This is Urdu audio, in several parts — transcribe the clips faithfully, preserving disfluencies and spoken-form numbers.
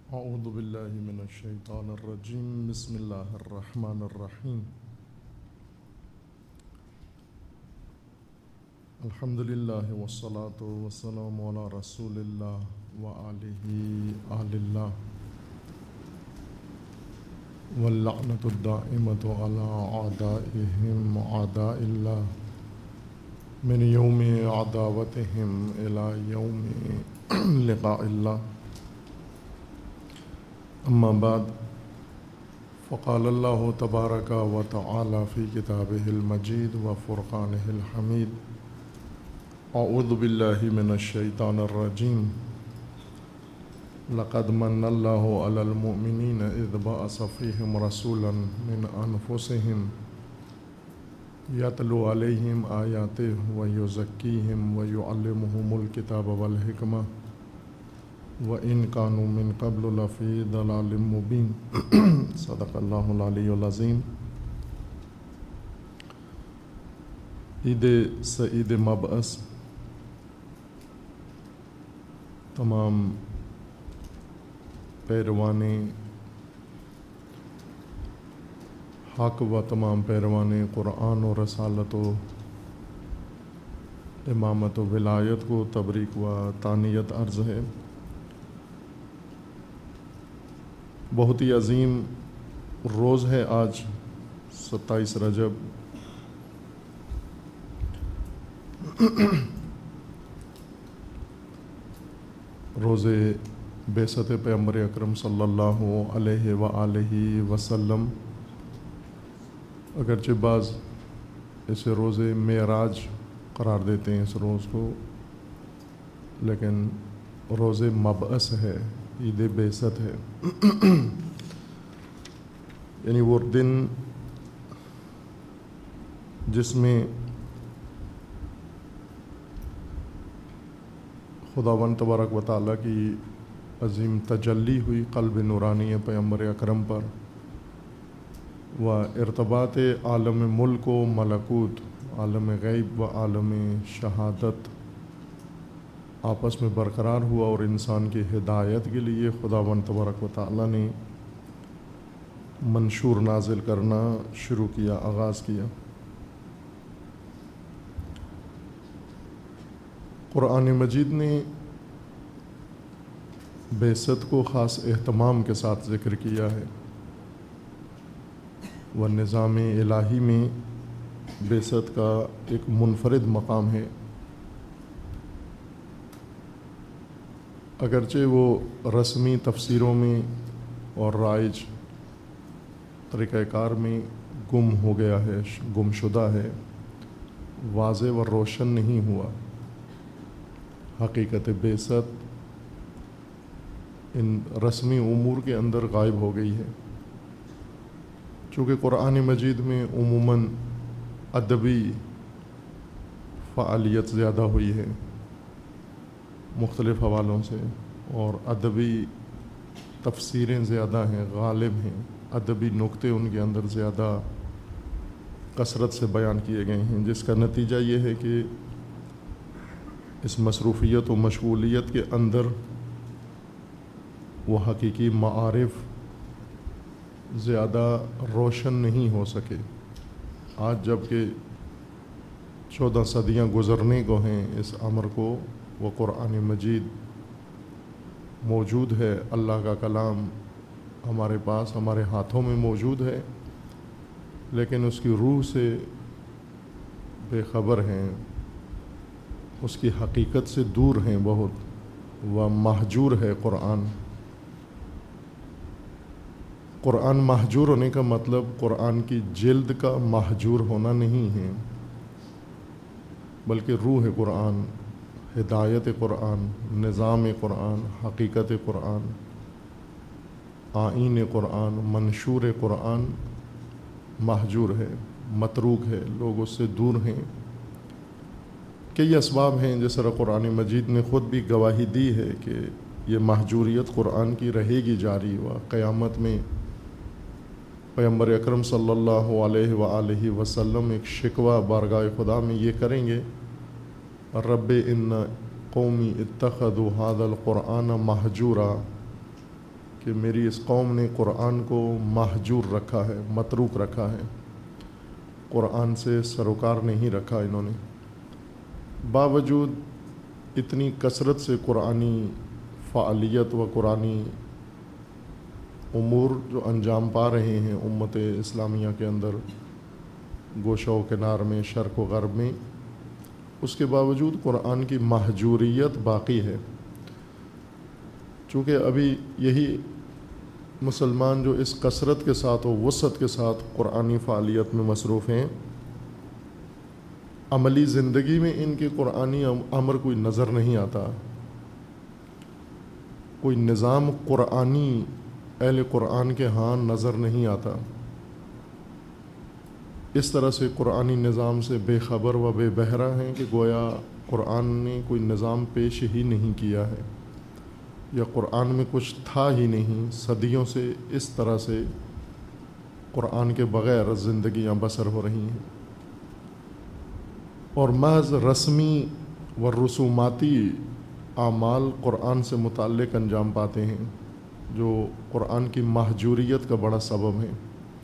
اعوذ باللہ من الشیطان الرجیم بسم اللہ الرحمن الرحیم الحمد للہ والصلاة والسلام علی رسول اللہ وآلہ آل اللہ واللعنۃ الدائمۃ علی اعدائہم اعداء اللہ من یوم عداوتہم الی یوم لقاء اللہ اما بعد فقال اللہ تبارک و تعالی فی کتابہ المجید و فرقانہ الحمید اعوذ باللہ من الشیطان الرجیم لقد من اللہ علی المؤمنین اذ بعث فیہم رسولا من انفسہم یتلو علیہم آیاتہ ویزکیہم ویعلمہم الکتاب والحکمہ وَإِن كَانُوا مِن قَبْلُ لَفِي ضَلَالٍ مُّبِينٍ صدق اللہ العلی العظیم۔ عید سعید مبعث تمام پیروان حق و تمام پیروان قرآن و رسالت و امامت و ولایت کو تبریک و تانیت عرض ہے۔ بہت ہی عظیم روز ہے آج ستائیس رجب، روز بعثت پیغمبر اکرم صلی اللہ علیہ وآلہ وسلم۔ اگرچہ بعض اسے روز معراج قرار دیتے ہیں اس روز کو، لیکن روز مبعث ہے، عید بعثت ہے۔ یعنی وہ دن جس میں خداوند تبارک و تعالیٰ کی عظیم تجلی ہوئی قلب نورانی پیغمبر اکرم پر، و ارتباط عالم ملک و ملکوت، عالم غیب و عالم شہادت آپس میں برقرار ہوا، اور انسان کی ہدایت کے لیے خداوند تبارک و تعالیٰ نے منشور نازل کرنا شروع کیا، آغاز کیا۔ قرآن مجید نے بعثت کو خاص اہتمام کے ساتھ ذکر کیا ہے، و نظام الہی میں بعثت کا ایک منفرد مقام ہے۔ اگرچہ وہ رسمی تفسیروں میں اور رائج طریقہ کار میں گم ہو گیا ہے، گم شدہ ہے، واضح و روشن نہیں ہوا۔ حقیقت بعثت ان رسمی امور کے اندر غائب ہو گئی ہے، چونکہ قرآن مجید میں عموماً ادبی فعالیت زیادہ ہوئی ہے مختلف حوالوں سے، اور ادبی تفسیریں زیادہ ہیں، غالب ہیں، ادبی نکتے ان کے اندر زیادہ کثرت سے بیان کیے گئے ہیں، جس کا نتیجہ یہ ہے کہ اس مصروفیت و مشغولیت کے اندر وہ حقیقی معارف زیادہ روشن نہیں ہو سکے۔ آج جب کہ چودہ صدیاں گزرنے کو ہیں اس امر کو، وہ قرآن مجید موجود ہے، اللہ کا کلام ہمارے پاس ہمارے ہاتھوں میں موجود ہے، لیکن اس کی روح سے بے خبر ہیں، اس کی حقیقت سے دور ہیں بہت، وہ مہجور ہے قرآن۔ قرآن مہجور ہونے کا مطلب قرآن کی جلد کا مہجور ہونا نہیں ہے، بلکہ روح قرآن، ہدایت قرآن، نظام قرآن، حقیقت قرآن، آئین قرآن، منشور قرآن مہجور ہے، متروک ہے، لوگ اس سے دور ہیں۔ کئی اسباب ہیں، جس طرح قرآن مجید نے خود بھی گواہی دی ہے کہ یہ مہجوریت قرآن کی رہے گی جاری، و قیامت میں پیغمبر اکرم صلی اللہ علیہ وآلہ وسلم ایک شکوہ بارگاہ خدا میں یہ کریں گے، رب ان قومی اتخذوا هذا القرآن مہجورا، کہ میری اس قوم نے قرآن کو مہجور رکھا ہے، متروک رکھا ہے، قرآن سے سروکار نہیں رکھا انہوں نے۔ باوجود اتنی کثرت سے قرآنی فعالیت و قرآنی امور جو انجام پا رہے ہیں امت اسلامیہ کے اندر، گوشہ و کنار میں، شرق و غرب میں، اس کے باوجود قرآن کی مہجوریت باقی ہے۔ چونکہ ابھی یہی مسلمان جو اس کثرت کے ساتھ و وسعت کے ساتھ قرآنی فعالیت میں مصروف ہیں، عملی زندگی میں ان کے قرآنی امر کوئی نظر نہیں آتا، کوئی نظام قرآنی اہل قرآن کے ہاں نظر نہیں آتا۔ اس طرح سے قرآنی نظام سے بے خبر و بے بہرہ ہیں کہ گویا قرآن نے کوئی نظام پیش ہی نہیں کیا ہے، یا قرآن میں کچھ تھا ہی نہیں۔ صدیوں سے اس طرح سے قرآن کے بغیر زندگیاں بسر ہو رہی ہیں، اور محض رسمی و رسوماتی اعمال قرآن سے متعلق انجام پاتے ہیں، جو قرآن کی مہجوریت کا بڑا سبب ہے۔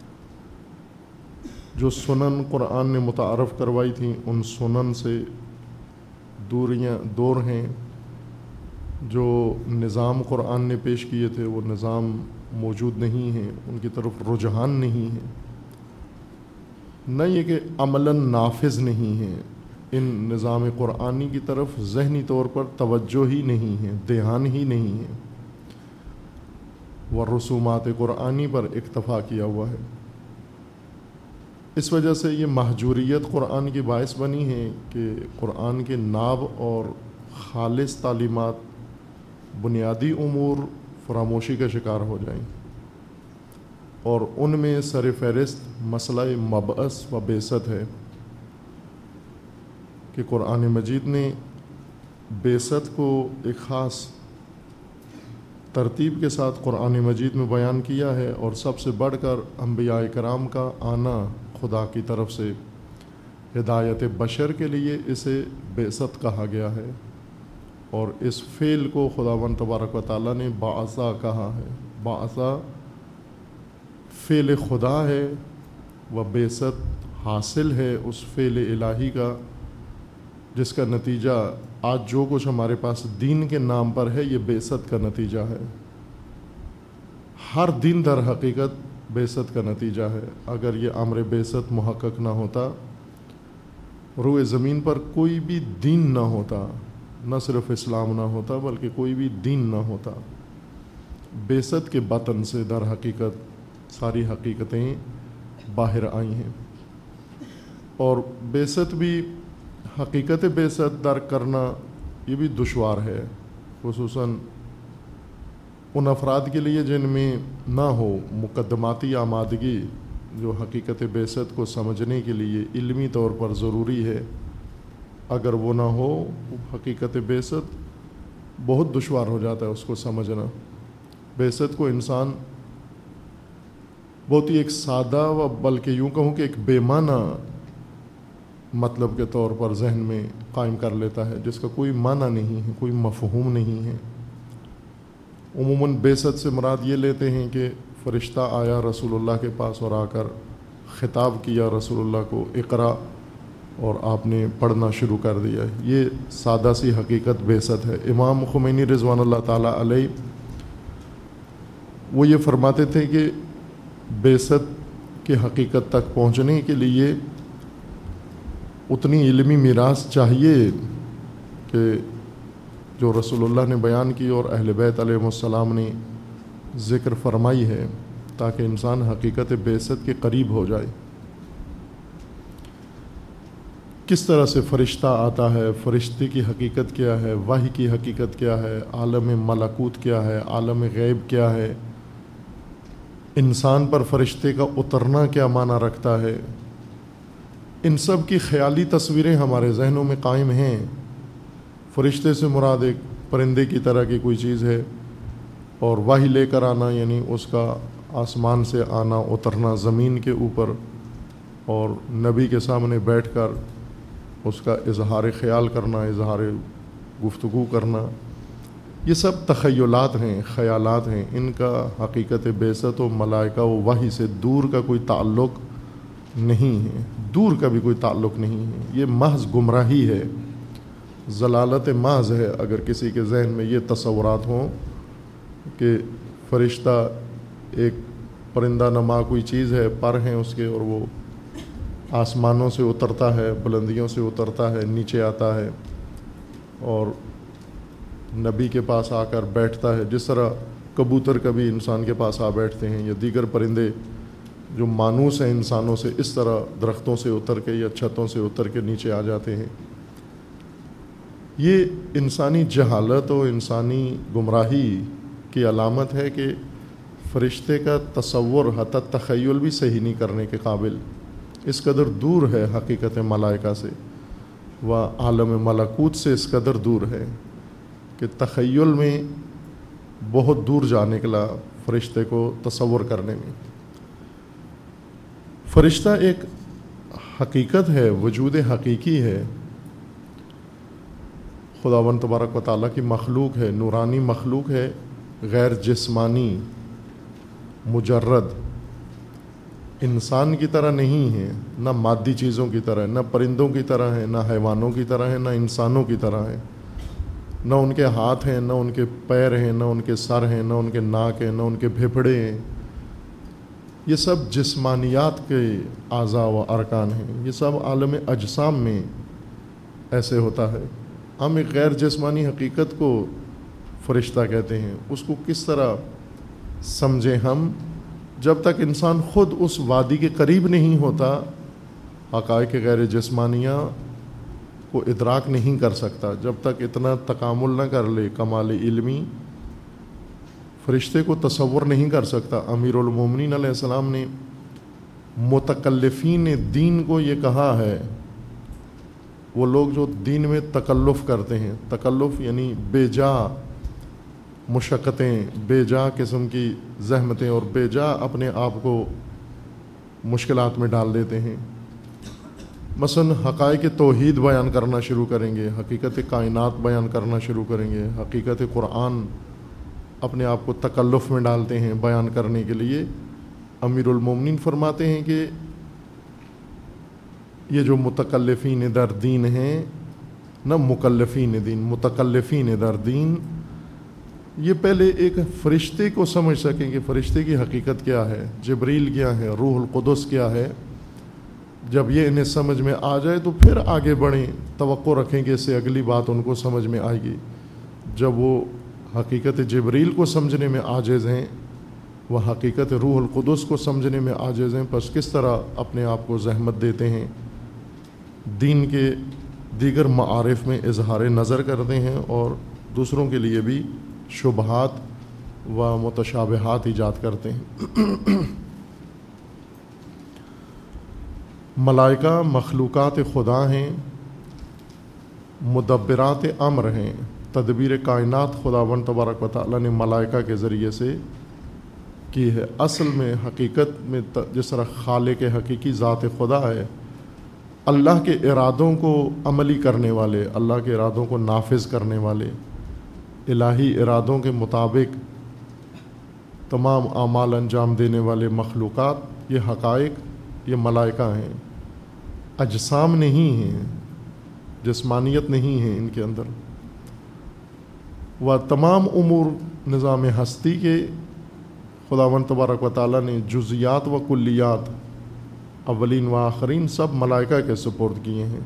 جو سنن قرآن نے متعارف کروائی تھیں، ان سنن سے دوریاں دور ہیں۔ جو نظام قرآن نے پیش کیے تھے وہ نظام موجود نہیں ہیں، ان کی طرف رجحان نہیں ہے۔ نہ یہ کہ عملاً نافذ نہیں ہیں، ان نظام قرآنی کی طرف ذہنی طور پر توجہ ہی نہیں ہے، دھیان ہی نہیں ہے، وہ رسومات قرآنی پر اکتفا کیا ہوا ہے۔ اس وجہ سے یہ مہجوریت قرآن کی باعث بنی ہے کہ قرآن کے ناب اور خالص تعلیمات، بنیادی امور فراموشی کا شکار ہو جائیں، اور ان میں سر فہرست مسئلہ مبعث و بعثت ہے کہ قرآن مجید نے بعثت کو ایک خاص ترتیب کے ساتھ قرآن مجید میں بیان کیا ہے، اور سب سے بڑھ کر انبیاء کرام کا آنا خدا کی طرف سے ہدایت بشر کے لیے اسے بعثت کہا گیا ہے، اور اس فعل کو خداوند تبارک و تعالیٰ نے بعثا کہا ہے۔ بعثا فعل خدا ہے، و بعثت حاصل ہے اس فعل الہی کا، جس کا نتیجہ آج جو کچھ ہمارے پاس دین کے نام پر ہے یہ بعثت کا نتیجہ ہے۔ ہر دن در حقیقت بعثت کا نتیجہ ہے۔ اگر یہ امر بعثت محقق نہ ہوتا، روئے زمین پر کوئی بھی دین نہ ہوتا، نہ صرف اسلام نہ ہوتا بلکہ کوئی بھی دین نہ ہوتا۔ بعثت کے بطن سے در حقیقت ساری حقیقتیں باہر آئی ہیں، اور بعثت بھی، حقیقت بعثت درک کرنا یہ بھی دشوار ہے، خصوصاً ان افراد کے لیے جن میں نہ ہو مقدماتی آمادگی، جو حقیقت بعثت کو سمجھنے کے لیے علمی طور پر ضروری ہے۔ اگر وہ نہ ہو حقیقت بعثت، بہت دشوار ہو جاتا ہے اس کو سمجھنا۔ بعثت کو انسان بہت ہی ایک سادہ و بلکہ یوں کہوں کہ ایک بے معنی مطلب کے طور پر ذہن میں قائم کر لیتا ہے، جس کا کوئی معنی نہیں ہے، کوئی مفہوم نہیں ہے۔ عموماً بعثت سے مراد یہ لیتے ہیں کہ فرشتہ آیا رسول اللہ کے پاس اور آ کر خطاب کیا رسول اللہ کو، اقرا، اور آپ نے پڑھنا شروع کر دیا۔ یہ سادہ سی حقیقت بعثت ہے۔ امام خمینی رضوان اللہ تعالیٰ علیہ وہ یہ فرماتے تھے کہ بعثت کی حقیقت تک پہنچنے کے لیے اتنی علمی میراث چاہیے کہ جو رسول اللہ نے بیان کی اور اہل بیت علیہ السلام نے ذکر فرمائی ہے، تاکہ انسان حقیقت بعثت کے قریب ہو جائے۔ کس طرح سے فرشتہ آتا ہے، فرشتے کی حقیقت کیا ہے، وحی کی حقیقت کیا ہے، عالم ملکوت کیا ہے، عالم غیب کیا ہے، انسان پر فرشتے کا اترنا کیا معنی رکھتا ہے، ان سب کی خیالی تصویریں ہمارے ذہنوں میں قائم ہیں۔ فرشتے سے مراد ایک پرندے کی طرح کی کوئی چیز ہے، اور وحی لے کر آنا یعنی اس کا آسمان سے آنا، اترنا زمین کے اوپر، اور نبی کے سامنے بیٹھ کر اس کا اظہار خیال کرنا، اظہار گفتگو کرنا، یہ سب تخیلات ہیں، خیالات ہیں، ان کا حقیقت بعثت و ملائکہ و وحی سے دور کا کوئی تعلق نہیں ہے، دور کا بھی کوئی تعلق نہیں ہے۔ یہ محض گمراہی ہے، ضلالت محض ہے اگر کسی کے ذہن میں یہ تصورات ہوں کہ فرشتہ ایک پرندہ نما کوئی چیز ہے، پر ہیں اس کے، اور وہ آسمانوں سے اترتا ہے، بلندیوں سے اترتا ہے، نیچے آتا ہے اور نبی کے پاس آ کر بیٹھتا ہے، جس طرح کبوتر کبھی انسان کے پاس آ بیٹھتے ہیں، یا دیگر پرندے جو مانوس ہیں انسانوں سے، اس طرح درختوں سے اتر کے یا چھتوں سے اتر کے نیچے آ جاتے ہیں۔ یہ انسانی جہالت و انسانی گمراہی کی علامت ہے کہ فرشتے کا تصور حتی تخیل بھی صحیح نہیں کرنے کے قابل، اس قدر دور ہے حقیقت ملائکہ سے، و عالم ملکوت سے اس قدر دور ہے کہ تخیل میں بہت دور جا نکلا فرشتے کو تصور کرنے میں۔ فرشتہ ایک حقیقت ہے، وجود حقیقی ہے، خداوند تبارک و تعالیٰ کی مخلوق ہے، نورانی مخلوق ہے، غیر جسمانی، مجرد، انسان کی طرح نہیں ہے، نہ مادی چیزوں کی طرح، نہ پرندوں کی طرح ہے، نہ حیوانوں کی طرح ہے، نہ انسانوں کی طرح ہے، نہ ان کے ہاتھ ہیں، نہ ان کے پیر ہیں، نہ ان کے سر ہیں، نہ ان کے ناک ہیں، نہ ان کے پھیپھڑے ہیں۔ یہ سب جسمانیات کے اعضاء و ارکان ہیں، یہ سب عالم اجسام میں ایسے ہوتا ہے۔ ہم ایک غیر جسمانی حقیقت کو فرشتہ کہتے ہیں، اس کو کس طرح سمجھیں ہم؟ جب تک انسان خود اس وادی کے قریب نہیں ہوتا، حقائق غیر جسمانیہ کو ادراک نہیں کر سکتا، جب تک اتنا تکامل نہ کر لے، کمال علمی، فرشتے کو تصور نہیں کر سکتا۔ امیر المومنین علیہ السلام نے متکلفین دین کو یہ کہا ہے، وہ لوگ جو دین میں تکلف کرتے ہیں، تکلف یعنی بے جا مشقتیں، بے جا قسم کی زحمتیں اور بے جا اپنے آپ کو مشکلات میں ڈال دیتے ہیں۔ مثلا حقائق توحید بیان کرنا شروع کریں گے، حقیقت کائنات بیان کرنا شروع کریں گے، حقیقت قرآن اپنے آپ کو تکلف میں ڈالتے ہیں بیان کرنے کے لیے۔ امیر المومنین فرماتے ہیں کہ یہ جو متکلفین در دین ہیں، نہ مکلفین دین، متکلفین در دین، یہ پہلے ایک فرشتے کو سمجھ سکیں کہ فرشتے کی حقیقت کیا ہے، جبریل کیا ہے، روح القدس کیا ہے۔ جب یہ انہیں سمجھ میں آ جائے تو پھر آگے بڑھیں، توقع رکھیں کہ اس سے اگلی بات ان کو سمجھ میں آئے گی۔ جب وہ حقیقت جبریل کو سمجھنے میں عاجز ہیں، وہ حقیقت روح القدس کو سمجھنے میں عاجز ہیں، پس کس طرح اپنے آپ کو زحمت دیتے ہیں، دین کے دیگر معارف میں اظہار نظر کرتے ہیں اور دوسروں کے لیے بھی شبہات و متشابہات ایجاد کرتے ہیں۔ ملائکہ مخلوقات خدا ہیں، مدبرات امر ہیں، تدبیر کائنات خداوند تبارک و تعالیٰ نے ملائکہ کے ذریعے سے کی ہے۔ اصل میں حقیقت میں جس طرح خالق حقیقی ذات خدا ہے، اللہ کے ارادوں کو عملی کرنے والے، اللہ کے ارادوں کو نافذ کرنے والے، الہی ارادوں کے مطابق تمام اعمال انجام دینے والے مخلوقات، یہ حقائق، یہ ملائکہ ہیں، اجسام نہیں ہیں، جسمانیت نہیں ہے ان کے اندر۔ وہ تمام امور نظام ہستی کے خداوند تبارک و تعالیٰ نے جزیات و کلیات، اولین و آخرین، سب ملائکہ کے سپرد کیے ہیں۔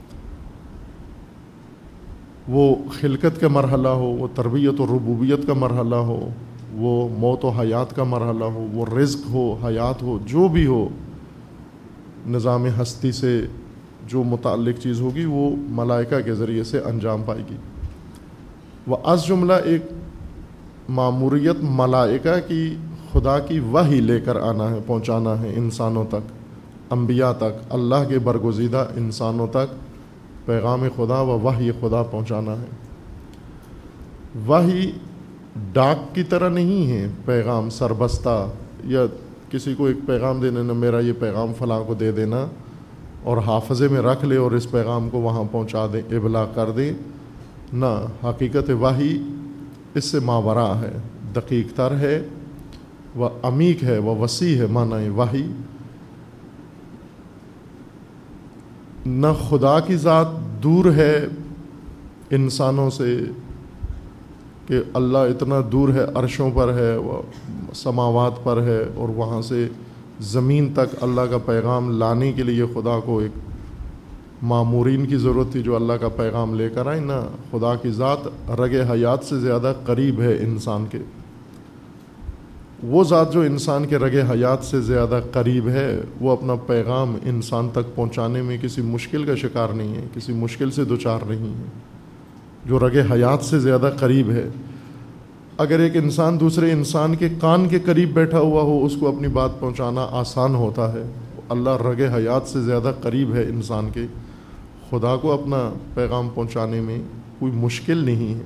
وہ خلقت کا مرحلہ ہو، وہ تربیت و ربوبیت کا مرحلہ ہو، وہ موت و حیات کا مرحلہ ہو، وہ رزق ہو، حیات ہو، جو بھی ہو، نظام ہستی سے جو متعلق چیز ہوگی وہ ملائکہ کے ذریعے سے انجام پائے گی۔ وہ از جملہ ایک ماموریت ملائکہ کی خدا کی وحی لے کر آنا ہے، پہنچانا ہے انسانوں تک، انبیاء تک، اللہ کے برگزیدہ انسانوں تک پیغام خدا و وحی خدا پہنچانا ہے۔ وحی ڈاک کی طرح نہیں ہے، پیغام سربستہ یا کسی کو ایک پیغام دینا، نہ میرا یہ پیغام فلاں کو دے دینا اور حافظے میں رکھ لے اور اس پیغام کو وہاں پہنچا دیں، ابلاغ کر دیں۔ نہ، حقیقت وحی اس سے ماورا ہے، دقیق تر ہے، وہ عمیق ہے، وہ وسیع ہے معنی وحی۔ نہ خدا کی ذات دور ہے انسانوں سے کہ اللہ اتنا دور ہے، عرشوں پر ہے، وہ سماوات پر ہے، اور وہاں سے زمین تک اللہ کا پیغام لانے کے لیے خدا کو ایک مامورین کی ضرورت تھی جو اللہ کا پیغام لے کر آئیں۔ نہ، خدا کی ذات رگ حیات سے زیادہ قریب ہے انسان کے۔ وہ ذات جو انسان کے رگ حیات سے زیادہ قریب ہے، وہ اپنا پیغام انسان تک پہنچانے میں کسی مشکل کا شکار نہیں ہے، کسی مشکل سے دوچار نہیں ہے، جو رگ حیات سے زیادہ قریب ہے۔ اگر ایک انسان دوسرے انسان کے کان کے قریب بیٹھا ہوا ہو، اس کو اپنی بات پہنچانا آسان ہوتا ہے۔ اللہ رگ حیات سے زیادہ قریب ہے انسان کے، خدا کو اپنا پیغام پہنچانے میں کوئی مشکل نہیں ہے۔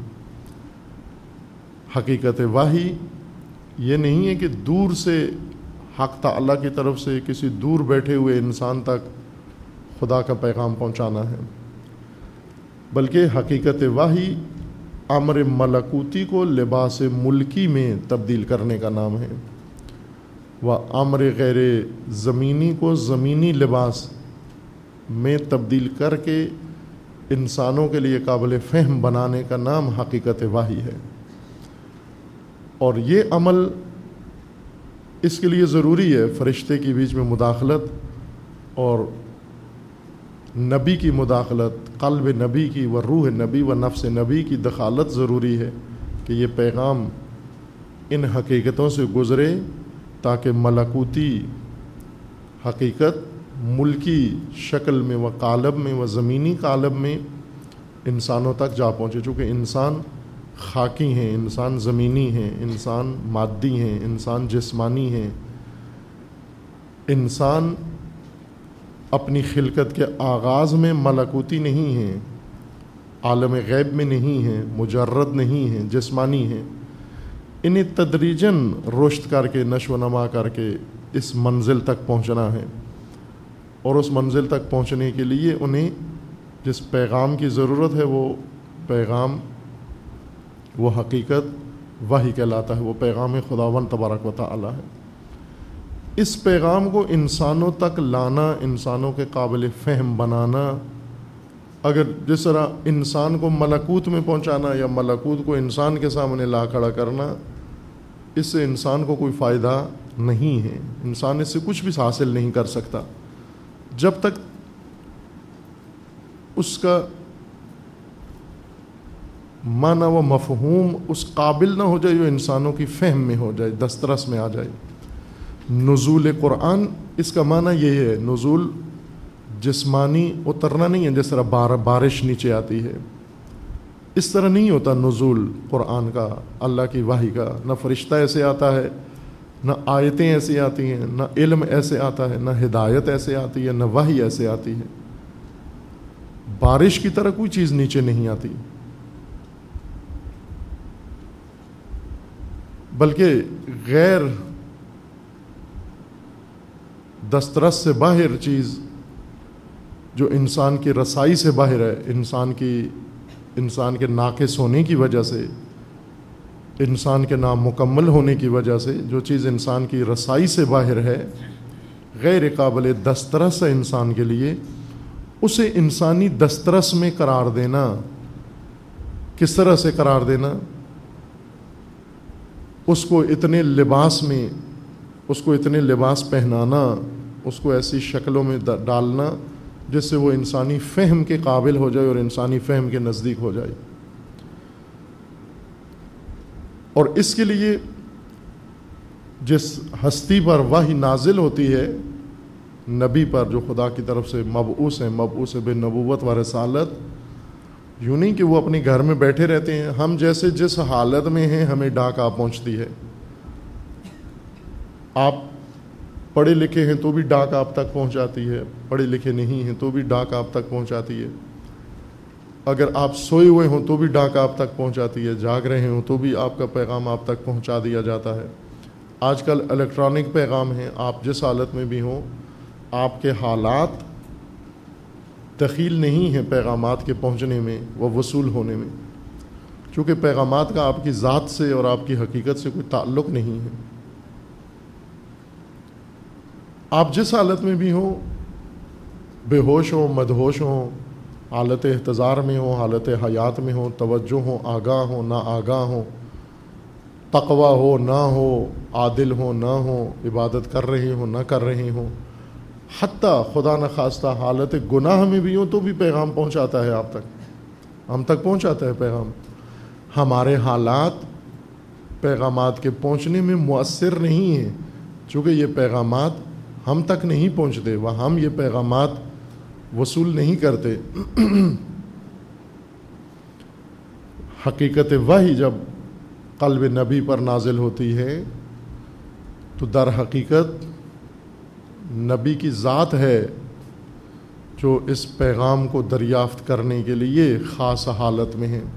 حقیقت وحی یہ نہیں ہے کہ دور سے حق تعالیٰ کی طرف سے کسی دور بیٹھے ہوئے انسان تک خدا کا پیغام پہنچانا ہے، بلکہ حقیقت وحی امر ملکوتی کو لباس ملکی میں تبدیل کرنے کا نام ہے، و امر غیر زمینی کو زمینی لباس میں تبدیل کر کے انسانوں کے لیے قابل فہم بنانے کا نام حقیقت وحی ہے۔ اور یہ عمل اس کے لیے ضروری ہے، فرشتے کے بیچ میں مداخلت اور نبی کی مداخلت، قلب نبی کی و روح نبی و نفس نبی کی دخالت ضروری ہے کہ یہ پیغام ان حقیقتوں سے گزرے تاکہ ملکوتی حقیقت ملکی شکل میں و قالب میں و زمینی قالب میں انسانوں تک جا پہنچے۔ چونکہ انسان خاکی ہیں، انسان زمینی ہیں، انسان مادی ہیں، انسان جسمانی ہیں، انسان اپنی خلقت کے آغاز میں ملکوتی نہیں ہیں، عالم غیب میں نہیں ہیں، مجرد نہیں ہیں، جسمانی ہیں۔ انہیں تدریجاً رشد کر کے، نشو و نما کر کے اس منزل تک پہنچنا ہے، اور اس منزل تک پہنچنے کے لیے انہیں جس پیغام کی ضرورت ہے وہ پیغام، وہ حقیقت وحی کہلاتا ہے، وہ پیغام خداوند تبارک و تعالی ہے۔ اس پیغام کو انسانوں تک لانا، انسانوں کے قابل فہم بنانا، اگر جس طرح انسان کو ملکوت میں پہنچانا یا ملکوت کو انسان کے سامنے لا کھڑا کرنا، اس سے انسان کو کوئی فائدہ نہیں ہے، انسان اس سے کچھ بھی حاصل نہیں کر سکتا جب تک اس کا معنی و مفہوم اس قابل نہ ہو جائے جو انسانوں کی فہم میں ہو جائے، دسترس میں آ جائے۔ نزول قرآن اس کا معنی یہ ہے، نزول جسمانی اترنا نہیں ہے، جس طرح بارش نیچے آتی ہے، اس طرح نہیں ہوتا نزول قرآن کا، اللہ کی وحی کا۔ نہ فرشتہ ایسے آتا ہے، نہ آیتیں ایسی آتی ہیں، نہ علم ایسے آتا ہے، نہ ہدایت ایسے آتی ہے، نہ وحی ایسے آتی ہے۔ بارش کی طرح کوئی چیز نیچے نہیں آتی، بلکہ غیر دسترس سے باہر چیز جو انسان کی رسائی سے باہر ہے، انسان کی انسان کے ناقص ہونے کی وجہ سے، انسان کے نامکمل ہونے کی وجہ سے، جو چیز انسان کی رسائی سے باہر ہے، غیر قابل دسترس ہے انسان کے لیے، اسے انسانی دسترس میں قرار دینا۔ کس طرح سے قرار دینا؟ اس کو اتنے لباس میں، اس کو اتنے لباس پہنانا، اس کو ایسی شکلوں میں ڈالنا جس سے وہ انسانی فہم کے قابل ہو جائے اور انسانی فہم کے نزدیک ہو جائے۔ اور اس کے لیے جس ہستی پر وحی نازل ہوتی ہے، نبی پر جو خدا کی طرف سے مبعوث ہیں، مبعوث بنبوت و رسالت، یوں نہیں کہ وہ اپنے گھر میں بیٹھے رہتے ہیں۔ ہم جیسے جس حالت میں ہیں ہمیں ڈاک آ پہنچتی ہے۔ آپ پڑھے لکھے ہیں تو بھی ڈاک آپ تک پہنچاتی ہے، پڑھے لکھے نہیں ہیں تو بھی ڈاک آپ تک پہنچاتی ہے۔ اگر آپ سوئے ہوئے ہوں تو بھی ڈاک آپ تک پہنچاتی ہے، جاگ رہے ہوں تو بھی آپ کا پیغام آپ تک پہنچا دیا جاتا ہے۔ آج کل الیکٹرانک پیغام ہیں، آپ جس حالت میں بھی ہوں، آپ کے حالات دخیل نہیں ہیں پیغامات کے پہنچنے میں و وصول ہونے میں، چونکہ پیغامات کا آپ کی ذات سے اور آپ کی حقیقت سے کوئی تعلق نہیں ہے. آپ جس حالت میں بھی ہوں، بے ہوش ہوں، مدہوش ہوں، حالت احتضار میں ہوں، حالت حیات میں ہوں، توجہ ہوں، آگاہ ہوں، نہ آگاہ ہوں، تقوی ہو نہ ہو، عادل ہو نہ ہو، عبادت کر رہے ہوں نہ کر رہے ہوں، حتیٰ خدا نخواستہ حالت گناہ میں بھی ہوں تو بھی پیغام پہنچاتا ہے آپ تک، ہم تک پہنچاتا ہے پیغام. ہمارے حالات پیغامات کے پہنچنے میں مؤثر نہیں ہیں، چونکہ یہ پیغامات ہم تک نہیں پہنچتے، وہ ہم یہ پیغامات وصول نہیں کرتے. حقیقت وحی جب قلب نبی پر نازل ہوتی ہے تو در حقیقت نبی کی ذات ہے جو اس پیغام کو دریافت کرنے کے لیے خاص حالت میں ہے.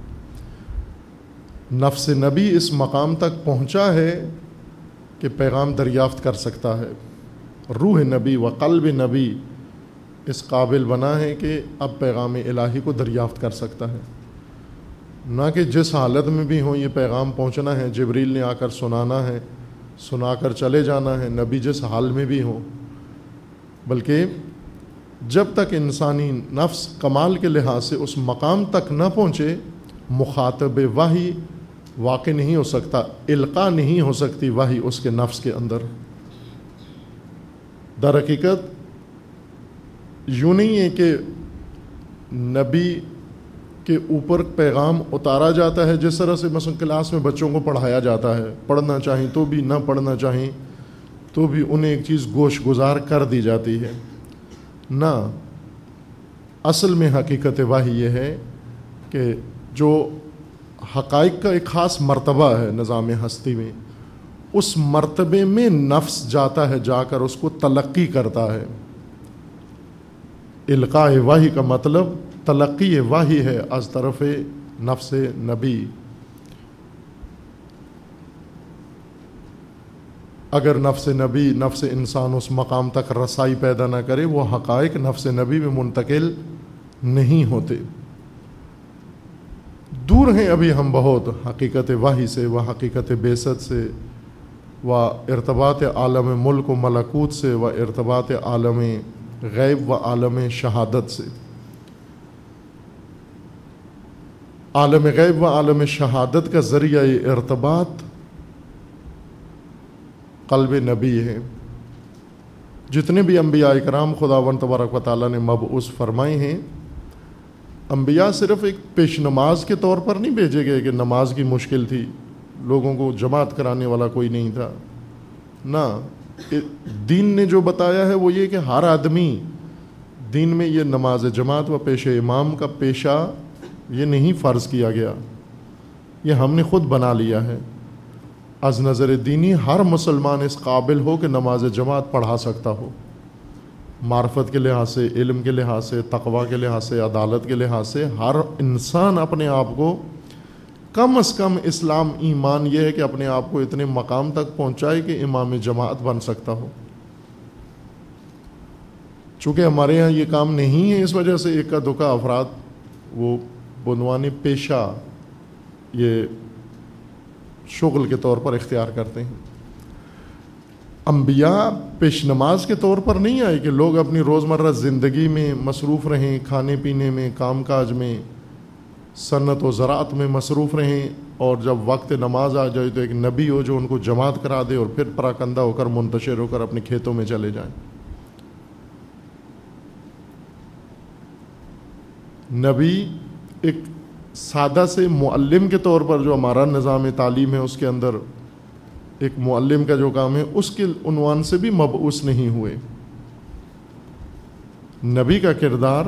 نفس نبی اس مقام تک پہنچا ہے کہ پیغام دریافت کر سکتا ہے. روح نبی و قلب نبی اس قابل بنا ہے کہ اب پیغام الہی کو دریافت کر سکتا ہے. نہ کہ جس حالت میں بھی ہوں یہ پیغام پہنچنا ہے، جبریل نے آ کر سنانا ہے، سنا کر چلے جانا ہے، نبی جس حال میں بھی ہوں. بلکہ جب تک انسانی نفس کمال کے لحاظ سے اس مقام تک نہ پہنچے، مخاطب وحی واقع نہیں ہو سکتا، القاء نہیں ہو سکتی وحی اس کے نفس کے اندر. در حقیقت یوں نہیں ہے کہ نبی کے اوپر پیغام اتارا جاتا ہے جس طرح سے مثلا کلاس میں بچوں کو پڑھایا جاتا ہے، پڑھنا چاہیں تو بھی، نہ پڑھنا چاہیں تو بھی انہیں ایک چیز گوش گزار کر دی جاتی ہے. نہ، اصل میں حقیقت وحی یہ ہے کہ جو حقائق کا ایک خاص مرتبہ ہے نظام ہستی میں، اس مرتبے میں نفس جاتا ہے، جا کر اس کو تلقی کرتا ہے. القاء وحی کا مطلب تلقی وحی ہے از طرف نفس نبی. اگر نفس نبی، نفس انسان اس مقام تک رسائی پیدا نہ کرے، وہ حقائق نفس نبی میں منتقل نہیں ہوتے. دور ہیں ابھی ہم بہت حقیقت وحی سے و حقیقت بعثت سے و ارتباط عالم ملک و ملکوت سے و ارتباط عالم غیب و عالم شہادت سے. عالم غیب و عالم شہادت کا ذریعہ ارتباط قلب نبی ہے. جتنے بھی انبیاء کرام خداوند تبارک و تعالیٰ نے مبعوث فرمائے ہیں، انبیاء صرف ایک پیش نماز کے طور پر نہیں بھیجے گئے کہ نماز کی مشکل تھی، لوگوں کو جماعت کرانے والا کوئی نہیں تھا. نہ، دین نے جو بتایا ہے وہ یہ کہ ہر آدمی دین میں یہ نماز جماعت و پیش امام کا پیشہ یہ نہیں فرض کیا گیا، یہ ہم نے خود بنا لیا ہے. از نظر دینی ہر مسلمان اس قابل ہو کہ نماز جماعت پڑھا سکتا ہو، معرفت کے لحاظ سے، علم کے لحاظ سے، تقوی کے لحاظ سے، عدالت کے لحاظ سے ہر انسان اپنے آپ کو کم از کم اسلام ایمان یہ ہے کہ اپنے آپ کو اتنے مقام تک پہنچائے کہ امام جماعت بن سکتا ہو. چونکہ ہمارے ہاں یہ کام نہیں ہے، اس وجہ سے ایک کا دکا افراد وہ بنوان پیشہ یہ شغل کے طور پر اختیار کرتے ہیں. انبیاء پیش نماز کے طور پر نہیں آئے کہ لوگ اپنی روزمرہ زندگی میں مصروف رہیں، کھانے پینے میں، کام کاج میں، صنعت و زراعت میں مصروف رہیں، اور جب وقت نماز آ جائے تو ایک نبی ہو جو ان کو جماعت کرا دے اور پھر پراکندہ ہو کر منتشر ہو کر اپنے کھیتوں میں چلے جائیں. نبی ایک سادہ سے معلم کے طور پر، جو ہمارا نظام تعلیم ہے اس کے اندر ایک معلم کا جو کام ہے اس کے عنوان سے بھی مبعوث نہیں ہوئے. نبی کا کردار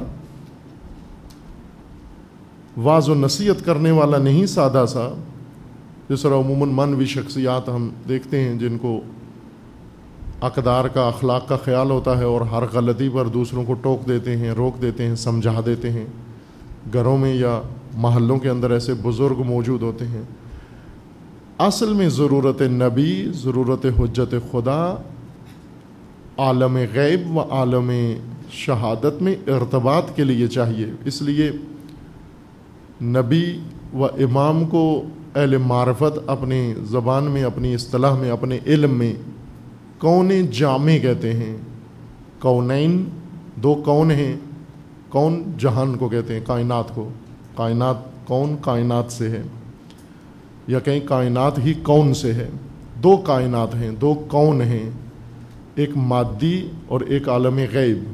واعظ و نصیحت کرنے والا نہیں، سادہ سا، جس طرح عموماً مانوی شخصیات ہم دیکھتے ہیں جن کو اقدار کا، اخلاق کا خیال ہوتا ہے اور ہر غلطی پر دوسروں کو ٹوک دیتے ہیں، روک دیتے ہیں، سمجھا دیتے ہیں. گھروں میں یا محلوں کے اندر ایسے بزرگ موجود ہوتے ہیں. اصل میں ضرورت نبی، ضرورت حجت خدا عالم غیب و عالم شہادت میں ارتباط کے لیے چاہیے. اس لیے نبی و امام کو اہل معرفت اپنی زبان میں، اپنی اصطلاح میں، اپنے علم میں کون جامع کہتے ہیں۔ کونین دو کون ہیں، کون جہان کو کہتے ہیں، کائنات کو، کائنات کون کائنات سے ہے، یا کہیں کائنات ہی کون سے ہے۔ دو کائنات ہیں، دو کون ہیں، ایک مادی اور ایک عالم غیب۔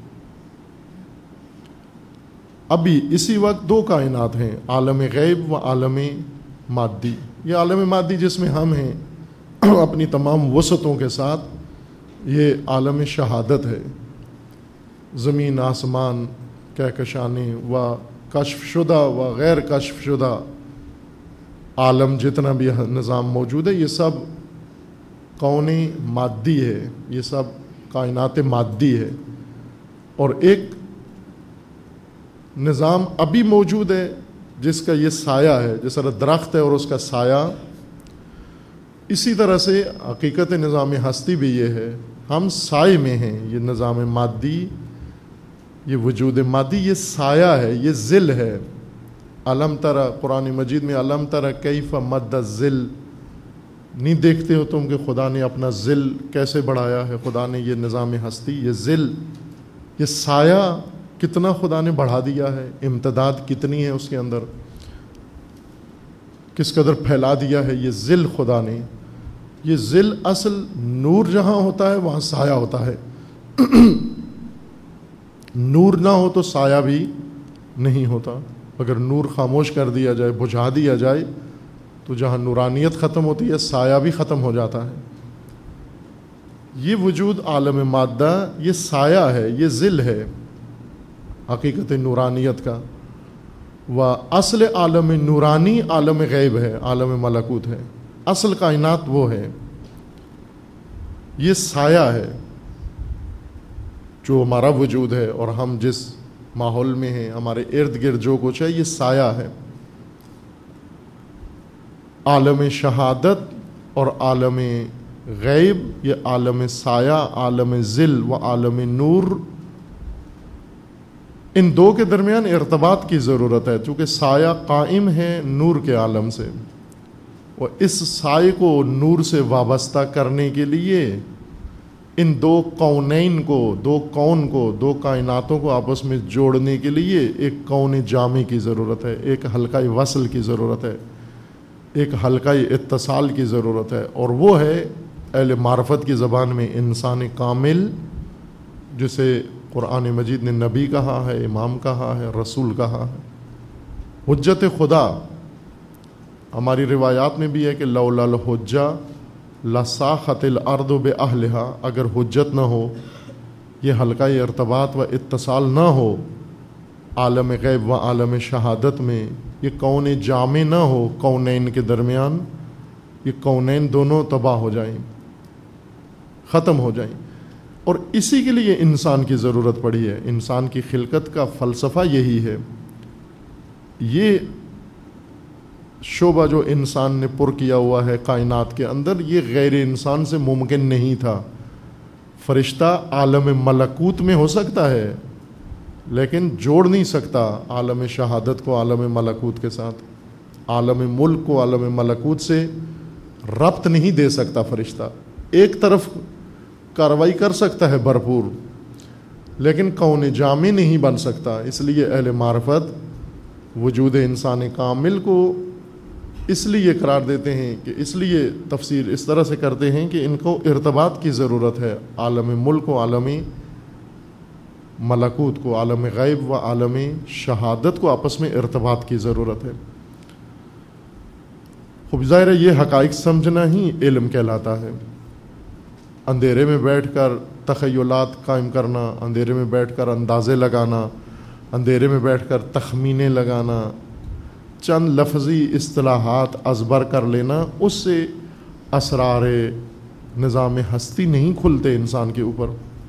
ابھی اسی وقت دو کائنات ہیں، عالم غیب و عالم مادی۔ یہ عالم مادی جس میں ہم ہیں اپنی تمام وسعتوں کے ساتھ، یہ عالم شہادت ہے۔ زمین، آسمان، کہکشانے و کشف شدہ و غیر کشف شدہ عالم، جتنا بھی نظام موجود ہے، یہ سب کون مادی ہے، یہ سب کائنات مادی ہے۔ اور ایک نظام ابھی موجود ہے جس کا یہ سایہ ہے، جس طرح درخت ہے اور اس کا سایہ، اسی طرح سے حقیقت نظام ہستی بھی یہ ہے، ہم سائے میں ہیں۔ یہ نظام مادی، یہ وجود مادی، یہ سایہ ہے، یہ ظل ہے۔ علم ترى، قرآن مجید میں علم ترى کیف مد الظل، نہیں دیکھتے ہو تم کہ خدا نے اپنا ظل کیسے بڑھایا ہے۔ خدا نے یہ نظام ہستی، یہ ظل، یہ سایہ کتنا خدا نے بڑھا دیا ہے، امتداد کتنی ہے اس کے اندر، کس قدر پھیلا دیا ہے یہ ظل خدا نے۔ یہ ظل اصل نور جہاں ہوتا ہے وہاں سایہ ہوتا ہے، نور نہ ہو تو سایہ بھی نہیں ہوتا۔ اگر نور خاموش کر دیا جائے، بجھا دیا جائے، تو جہاں نورانیت ختم ہوتی ہے سایہ بھی ختم ہو جاتا ہے۔ یہ وجود عالم مادہ، یہ سایہ ہے، یہ ظل ہے حقیقت نورانیت کا۔ و اصل عالم نورانی عالم غیب ہے، عالم ملکوت ہے، اصل کائنات وہ ہے۔ یہ سایہ ہے جو ہمارا وجود ہے، اور ہم جس ماحول میں ہیں، ہمارے ارد گرد جو کچھ ہے، یہ سایہ ہے۔ عالم شہادت اور عالم غیب، یہ عالم سایہ، عالم ظل و عالم نور، ان دو کے درمیان ارتباط کی ضرورت ہے، چونکہ سایہ قائم ہے نور کے عالم سے، اور اس سائے کو نور سے وابستہ کرنے کے لیے ان دو کونین کو، دو کون کو، دو کائناتوں کو آپس میں جوڑنے کے لیے ایک کون جامع کی ضرورت ہے، ایک حلقہ وصل کی ضرورت ہے، ایک حلقہ اتصال کی ضرورت ہے، اور وہ ہے اہل معرفت کی زبان میں انسان کامل، جسے قرآن مجید نے نبی کہا ہے، امام کہا ہے، رسول کہا ہے۔ حجت خدا ہماری روایات میں بھی ہے کہ لولا الحجہ لساخت الارض باہلہا، اگر حجت نہ ہو، یہ حلقہ ارتباط و اتصال نہ ہو عالم غیب و عالم شہادت میں، یہ کون جامع نہ ہو کونین کے درمیان، یہ کونین دونوں تباہ ہو جائیں، ختم ہو جائیں۔ اور اسی کے لیے انسان کی ضرورت پڑی ہے۔ انسان کی خلقت کا فلسفہ یہی ہے۔ یہ شعبہ جو انسان نے پر کیا ہوا ہے کائنات کے اندر، یہ غیر انسان سے ممکن نہیں تھا۔ فرشتہ عالم ملکوت میں ہو سکتا ہے، لیکن جوڑ نہیں سکتا عالم شہادت کو عالم ملکوت کے ساتھ، عالم ملک کو عالم ملکوت سے ربط نہیں دے سکتا فرشتہ۔ ایک طرف کاروائی کر سکتا ہے بھرپور، لیکن کون جامع نہیں بن سکتا۔ اس لیے اہل معرفت وجود انسان کامل کو اس لیے قرار دیتے ہیں کہ اس لیے تفسیر اس طرح سے کرتے ہیں کہ ان کو ارتباط کی ضرورت ہے، عالم ملک و عالم ملکوت کو، عالم غیب و عالم شہادت کو آپس میں ارتباط کی ضرورت ہے۔ خوب ظاہر ہے یہ حقائق سمجھنا ہی علم کہلاتا ہے۔ اندھیرے میں بیٹھ کر تخیلات قائم کرنا، اندھیرے میں بیٹھ کر اندازے لگانا، اندھیرے میں بیٹھ کر تخمینے لگانا، چند لفظی اصطلاحات ازبر کر لینا، اس سے اسرار نظام ہستی نہیں کھلتے انسان کے اوپر۔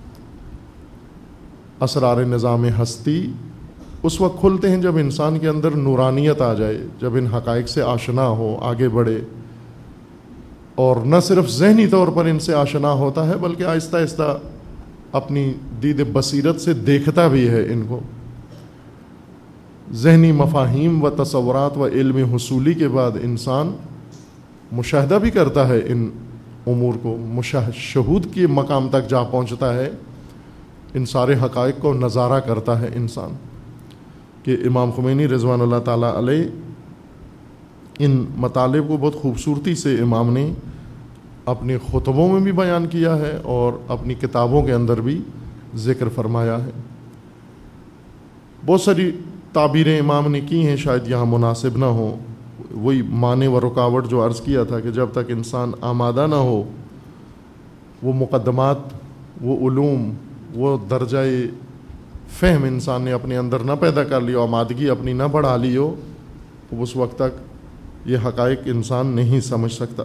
اسرار نظام ہستی اس وقت کھلتے ہیں جب انسان کے اندر نورانیت آ جائے، جب ان حقائق سے آشنا ہو، آگے بڑھے، اور نہ صرف ذہنی طور پر ان سے آشنا ہوتا ہے بلکہ آہستہ آہستہ اپنی دید بصیرت سے دیکھتا بھی ہے ان کو۔ ذہنی مفاہیم و تصورات و علم حصولی کے بعد انسان مشاہدہ بھی کرتا ہے ان امور کو، شہود کے مقام تک جا پہنچتا ہے، ان سارے حقائق کو نظارہ کرتا ہے انسان. کہ امام خمینی رضوان اللہ تعالیٰ علیہ ان مطالب کو بہت خوبصورتی سے امام نے اپنے خطبوں میں بھی بیان کیا ہے اور اپنی کتابوں کے اندر بھی ذکر فرمایا ہے. بہت ساری تعبیریں امام نے کی ہیں، شاید یہاں مناسب نہ ہوں. وہی معنی و رکاوٹ جو عرض کیا تھا کہ جب تک انسان آمادہ نہ ہو، وہ مقدمات، وہ علوم، وہ درجہ فہم انسان نے اپنے اندر نہ پیدا کر لی ہو، آمادگی اپنی نہ بڑھا لی ہو، تو اس وقت تک یہ حقائق انسان نہیں سمجھ سکتا.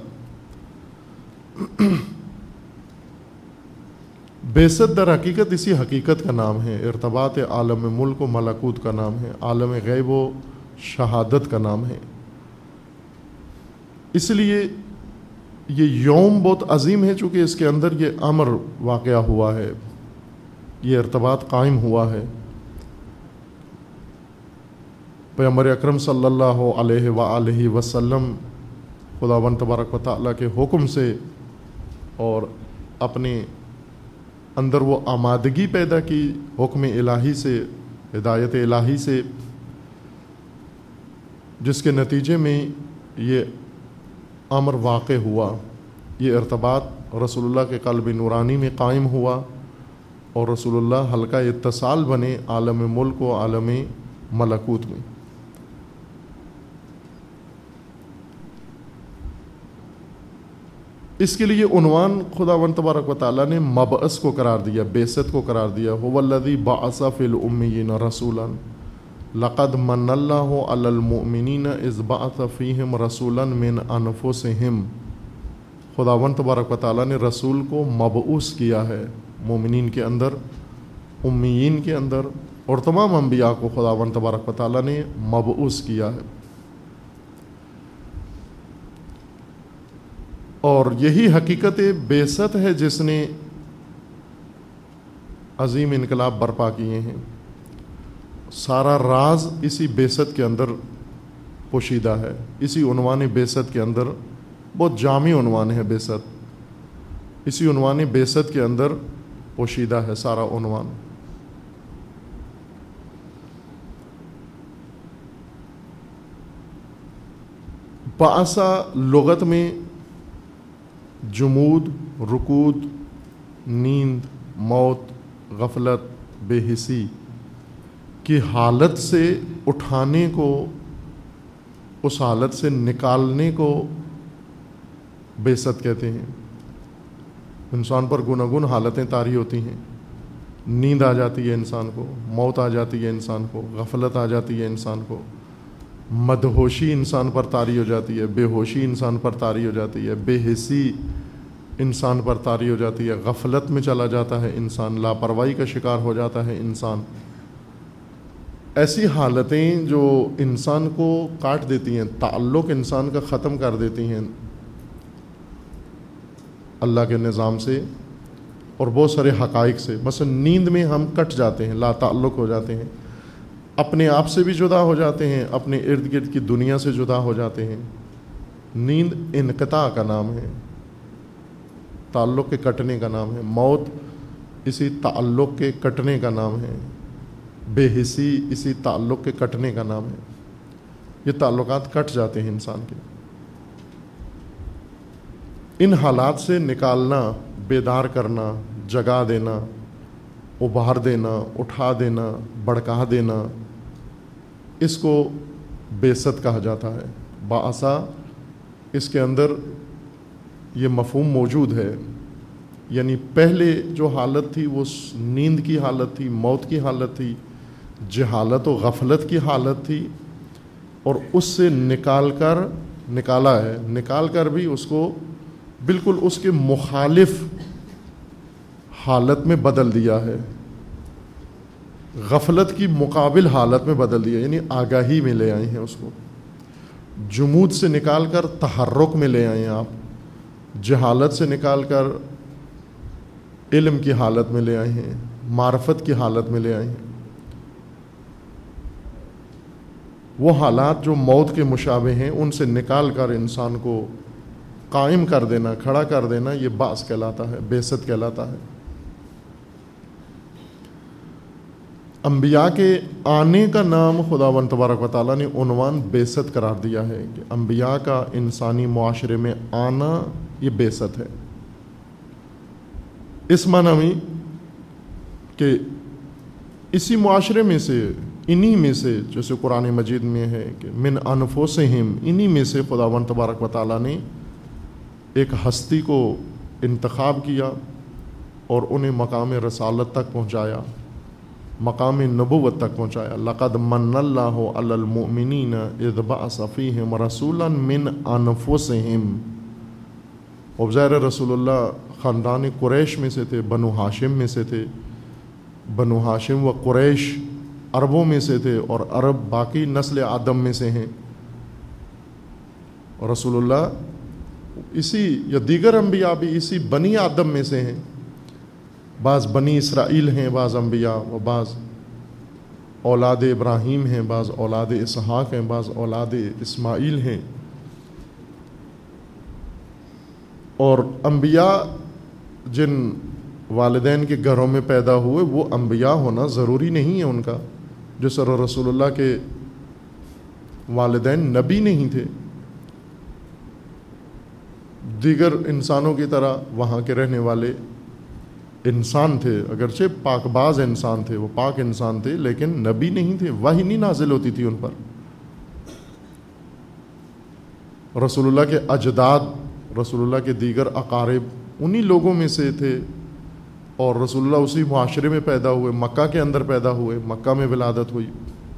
بعثت در حقیقت اسی حقیقت کا نام ہے، ارتباط عالم ملک و ملکوت کا نام ہے، عالم غیب و شہادت کا نام ہے. اس لیے یہ یوم بہت عظیم ہے، چونکہ اس کے اندر یہ امر واقعہ ہوا ہے، یہ ارتباط قائم ہوا ہے. پیغمبر اکرم صلی اللہ علیہ وآلہ وسلم خداوند تبارک و تعالیٰ کے حکم سے اور اپنے اندر وہ آمادگی پیدا کی حکم الہی سے، ہدایت الہی سے، جس کے نتیجے میں یہ امر واقع ہوا. یہ ارتباط رسول اللہ کے قلب نورانی میں قائم ہوا اور رسول اللہ حلقہ اتصال بنے عالم ملک و عالم ملکوت میں. اس کے لیے عنوان خداوند تبارک و تعالیٰ نے مبعث کو قرار دیا، بعثت کو قرار دیا. هو الذی بعث فی الامیین رسولا لقد من اللہ علی المؤمنین اذ بعث فیہم رسولا من انفسہم. خداوند تبارک و تعالیٰ نے رسول کو مبعوث کیا ہے مومنین کے اندر، امیین کے اندر، اور تمام انبیاء کو خداوند تبارک و تعالیٰ نے مبعوث کیا ہے. اور یہی حقیقت بعثت ہے جس نے عظیم انقلاب برپا کیے ہیں. سارا راز اسی بعثت کے اندر پوشیدہ ہے. اسی عنوان بعثت کے اندر، بہت جامع عنوان ہے بعثت، اسی عنوان بعثت کے اندر پوشیدہ ہے سارا عنوان. بعثا لغت میں جمود، رکود، نیند، موت، غفلت، بے حسی کی حالت سے اٹھانے کو، اس حالت سے نکالنے کو بعثت کہتے ہیں. انسان پر گناگن حالتیں طاری ہوتی ہیں، نیند آ جاتی ہے انسان کو، موت آ جاتی ہے انسان کو، غفلت آ جاتی ہے انسان کو، مدہوشی انسان پر طاری ہو جاتی ہے، بے ہوشی انسان پر طاری ہو جاتی ہے، بے حسی انسان پر طاری ہو جاتی ہے، غفلت میں چلا جاتا ہے انسان، لاپرواہی کا شکار ہو جاتا ہے انسان. ایسی حالتیں جو انسان کو کاٹ دیتی ہیں، تعلق انسان کا ختم کر دیتی ہیں اللہ کے نظام سے اور بہت سارے حقائق سے. مثلا نیند میں ہم کٹ جاتے ہیں، لا تعلق ہو جاتے ہیں، اپنے آپ سے بھی جدا ہو جاتے ہیں، اپنے ارد گرد کی دنیا سے جدا ہو جاتے ہیں. نیند انقطاع کا نام ہے، تعلق کے کٹنے کا نام ہے. موت اسی تعلق کے کٹنے کا نام ہے. بے حسی اسی تعلق کے کٹنے کا نام ہے. یہ تعلقات کٹ جاتے ہیں انسان کے. ان حالات سے نکالنا، بیدار کرنا، جگا دینا، ابھار دینا، اٹھا دینا، بڑکا دینا، اس کو بعثت کہا جاتا ہے. بعثا، اس کے اندر یہ مفہوم موجود ہے. یعنی پہلے جو حالت تھی وہ نیند کی حالت تھی، موت کی حالت تھی، جہالت و غفلت کی حالت تھی، اور اس سے نکال کر نکالا ہے، نکال کر بھی اس کو بالکل اس کے مخالف حالت میں بدل دیا ہے. غفلت کی مقابل حالت میں بدل دیا، یعنی آگاہی میں لے آئے ہیں اس کو. جمود سے نکال کر تحرک میں لے آئے ہیں آپ، جہالت سے نکال کر علم کی حالت میں لے آئے ہیں، معرفت کی حالت میں لے آئے ہیں. وہ حالات جو موت کے مشابہ ہیں ان سے نکال کر انسان کو قائم کر دینا، کھڑا کر دینا، یہ بعث کہلاتا ہے، بعثت کہلاتا ہے۔ انبیاء کے آنے کا نام خداوند تبارک و تعالیٰ نے عنوان بعثت قرار دیا ہے کہ انبیاء کا انسانی معاشرے میں آنا یہ بعثت ہے۔ اس معنی میں کہ اسی معاشرے میں سے، انہی میں سے، جیسے قرآن مجید میں ہے کہ من انفسہم، انہی میں سے خداوند تبارک و تعالیٰ نے ایک ہستی کو انتخاب کیا اور انہیں مقام رسالت تک پہنچایا، مقام نبوت تک پہنچایا۔ لقد من اللہ علی المؤمنین اذ بعث فیہم رسولا من انفسہم۔ اور ظاہر رسول اللہ خاندان قریش میں سے تھے، بنو ہاشم میں سے تھے، بنو ہاشم و قریش عربوں میں سے تھے، اور عرب باقی نسل آدم میں سے ہیں۔ اور رسول اللہ اسی یا دیگر انبیاء بھی اسی بنی آدم میں سے ہیں، بعض بنی اسرائیل ہیں، بعض انبیاء، و بعض اولاد ابراہیم ہیں، بعض اولاد اسحاق ہیں، بعض اولاد اسماعیل ہیں۔ اور انبیاء جن والدین کے گھروں میں پیدا ہوئے وہ انبیاء ہونا ضروری نہیں ہے ان کا، جو سر رسول اللہ کے والدین نبی نہیں تھے، دیگر انسانوں کی طرح وہاں کے رہنے والے انسان تھے، اگرچہ پاک باز انسان تھے، وہ پاک انسان تھے، لیکن نبی نہیں تھے، وحی نہیں نازل ہوتی تھی ان پر۔ رسول اللہ کے اجداد، رسول اللہ کے دیگر اقارب انہی لوگوں میں سے تھے، اور رسول اللہ اسی معاشرے میں پیدا ہوئے، مکہ کے اندر پیدا ہوئے، مکہ میں ولادت ہوئی۔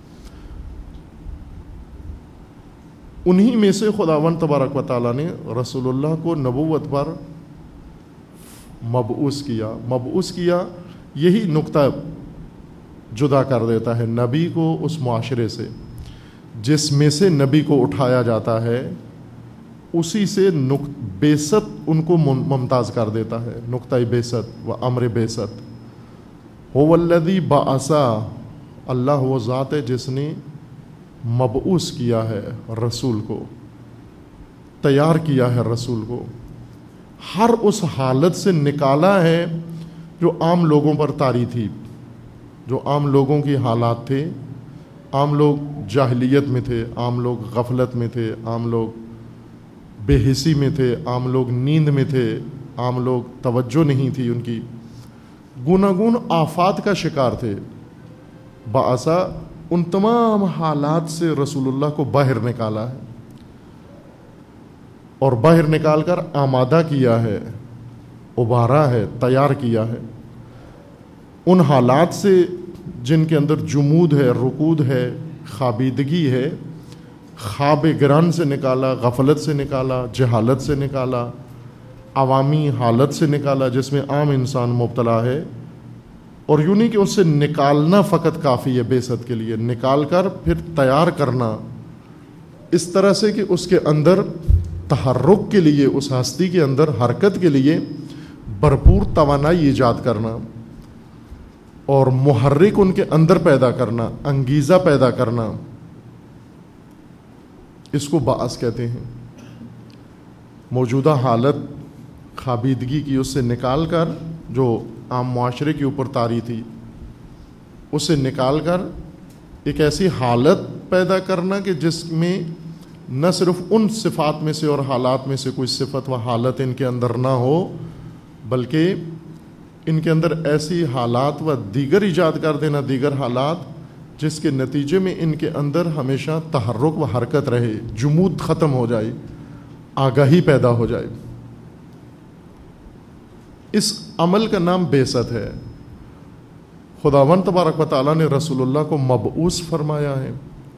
انہی میں سے خداوند تبارک و تعالیٰ نے رسول اللہ کو نبوت پر مبعوث کیا۔ مبعوث کیا یہی نقطہ جدا کر دیتا ہے نبی کو اس معاشرے سے، جس میں سے نبی کو اٹھایا جاتا ہے اسی سے بعثت ان کو ممتاز کر دیتا ہے۔ نقطہ بعثت و امر بعثت، هو الذی بعث، اللہ وہ ذات ہے جس نے مبعوث کیا ہے رسول کو، تیار کیا ہے رسول کو، ہر اس حالت سے نکالا ہے جو عام لوگوں پر طاری تھی، جو عام لوگوں کی حالات تھے۔ عام لوگ جاہلیت میں تھے، عام لوگ غفلت میں تھے، عام لوگ بے حسی میں تھے، عام لوگ نیند میں تھے، عام لوگ توجہ نہیں تھی ان کی، گوناگون آفات کا شکار تھے۔ بعثا ان تمام حالات سے رسول اللہ کو باہر نکالا ہے، اور باہر نکال کر آمادہ کیا ہے، ابھارا ہے، تیار کیا ہے ان حالات سے جن کے اندر جمود ہے، رکود ہے، خابیدگی ہے۔ خواب گران سے نکالا، غفلت سے نکالا، جہالت سے نکالا، عوامی حالت سے نکالا جس میں عام انسان مبتلا ہے۔ اور یوں نہیں کہ اس سے نکالنا فقط کافی ہے بعثت کے لیے، نکال کر پھر تیار کرنا اس طرح سے کہ اس کے اندر تحرک کے لیے، اس ہستی کے اندر حرکت کے لیے بھرپور توانائی ایجاد کرنا، اور محرک ان کے اندر پیدا کرنا، انگیزہ پیدا کرنا، اس کو بعث کہتے ہیں۔ موجودہ حالت خابیدگی کی اس سے نکال کر، جو عام معاشرے کے اوپر طاری تھی، اس سے نکال کر ایک ایسی حالت پیدا کرنا کہ جس میں نہ صرف ان صفات میں سے اور حالات میں سے کوئی صفت و حالت ان کے اندر نہ ہو، بلکہ ان کے اندر ایسی حالات و دیگر ایجاد کر دینا، دیگر حالات جس کے نتیجے میں ان کے اندر ہمیشہ تحرک و حرکت رہے، جمود ختم ہو جائے، آگاہی پیدا ہو جائے۔ اس عمل کا نام بعثت ہے۔ خداوند تبارک و تعالیٰ نے رسول اللہ کو مبعوث فرمایا ہے،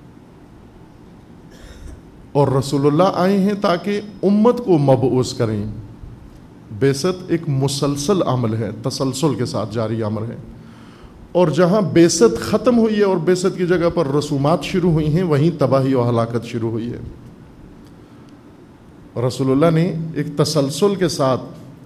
اور رسول اللہ آئے ہیں تاکہ امت کو مبعوث کریں۔ بعثت ایک مسلسل عمل ہے، تسلسل کے ساتھ جاری عمل ہے، اور جہاں بعثت ختم ہوئی ہے اور بعثت کی جگہ پر رسومات شروع ہوئی ہیں، وہیں تباہی و ہلاکت شروع ہوئی ہے۔ رسول اللہ نے ایک تسلسل کے ساتھ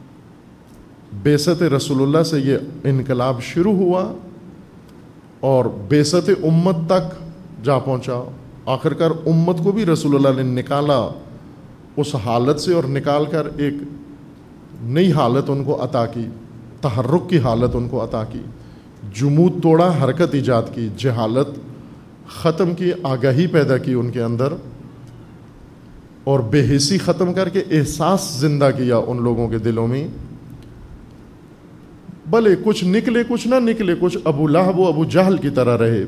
بعثت رسول اللہ سے یہ انقلاب شروع ہوا اور بعثت امت تک جا پہنچا، آخر کار امت کو بھی رسول اللہ نے نکالا اس حالت سے، اور نکال کر ایک نئی حالت ان کو عطا کی، تحرک کی حالت ان کو عطا کی، جمود توڑا، حرکت ایجاد کی، جہالت ختم کی، آگاہی پیدا کی ان کے اندر، اور بے حسی ختم کر کے احساس زندہ کیا ان لوگوں کے دلوں میں۔ بھلے کچھ نکلے کچھ نہ نکلے، کچھ ابو لہب و ابو جہل کی طرح رہے،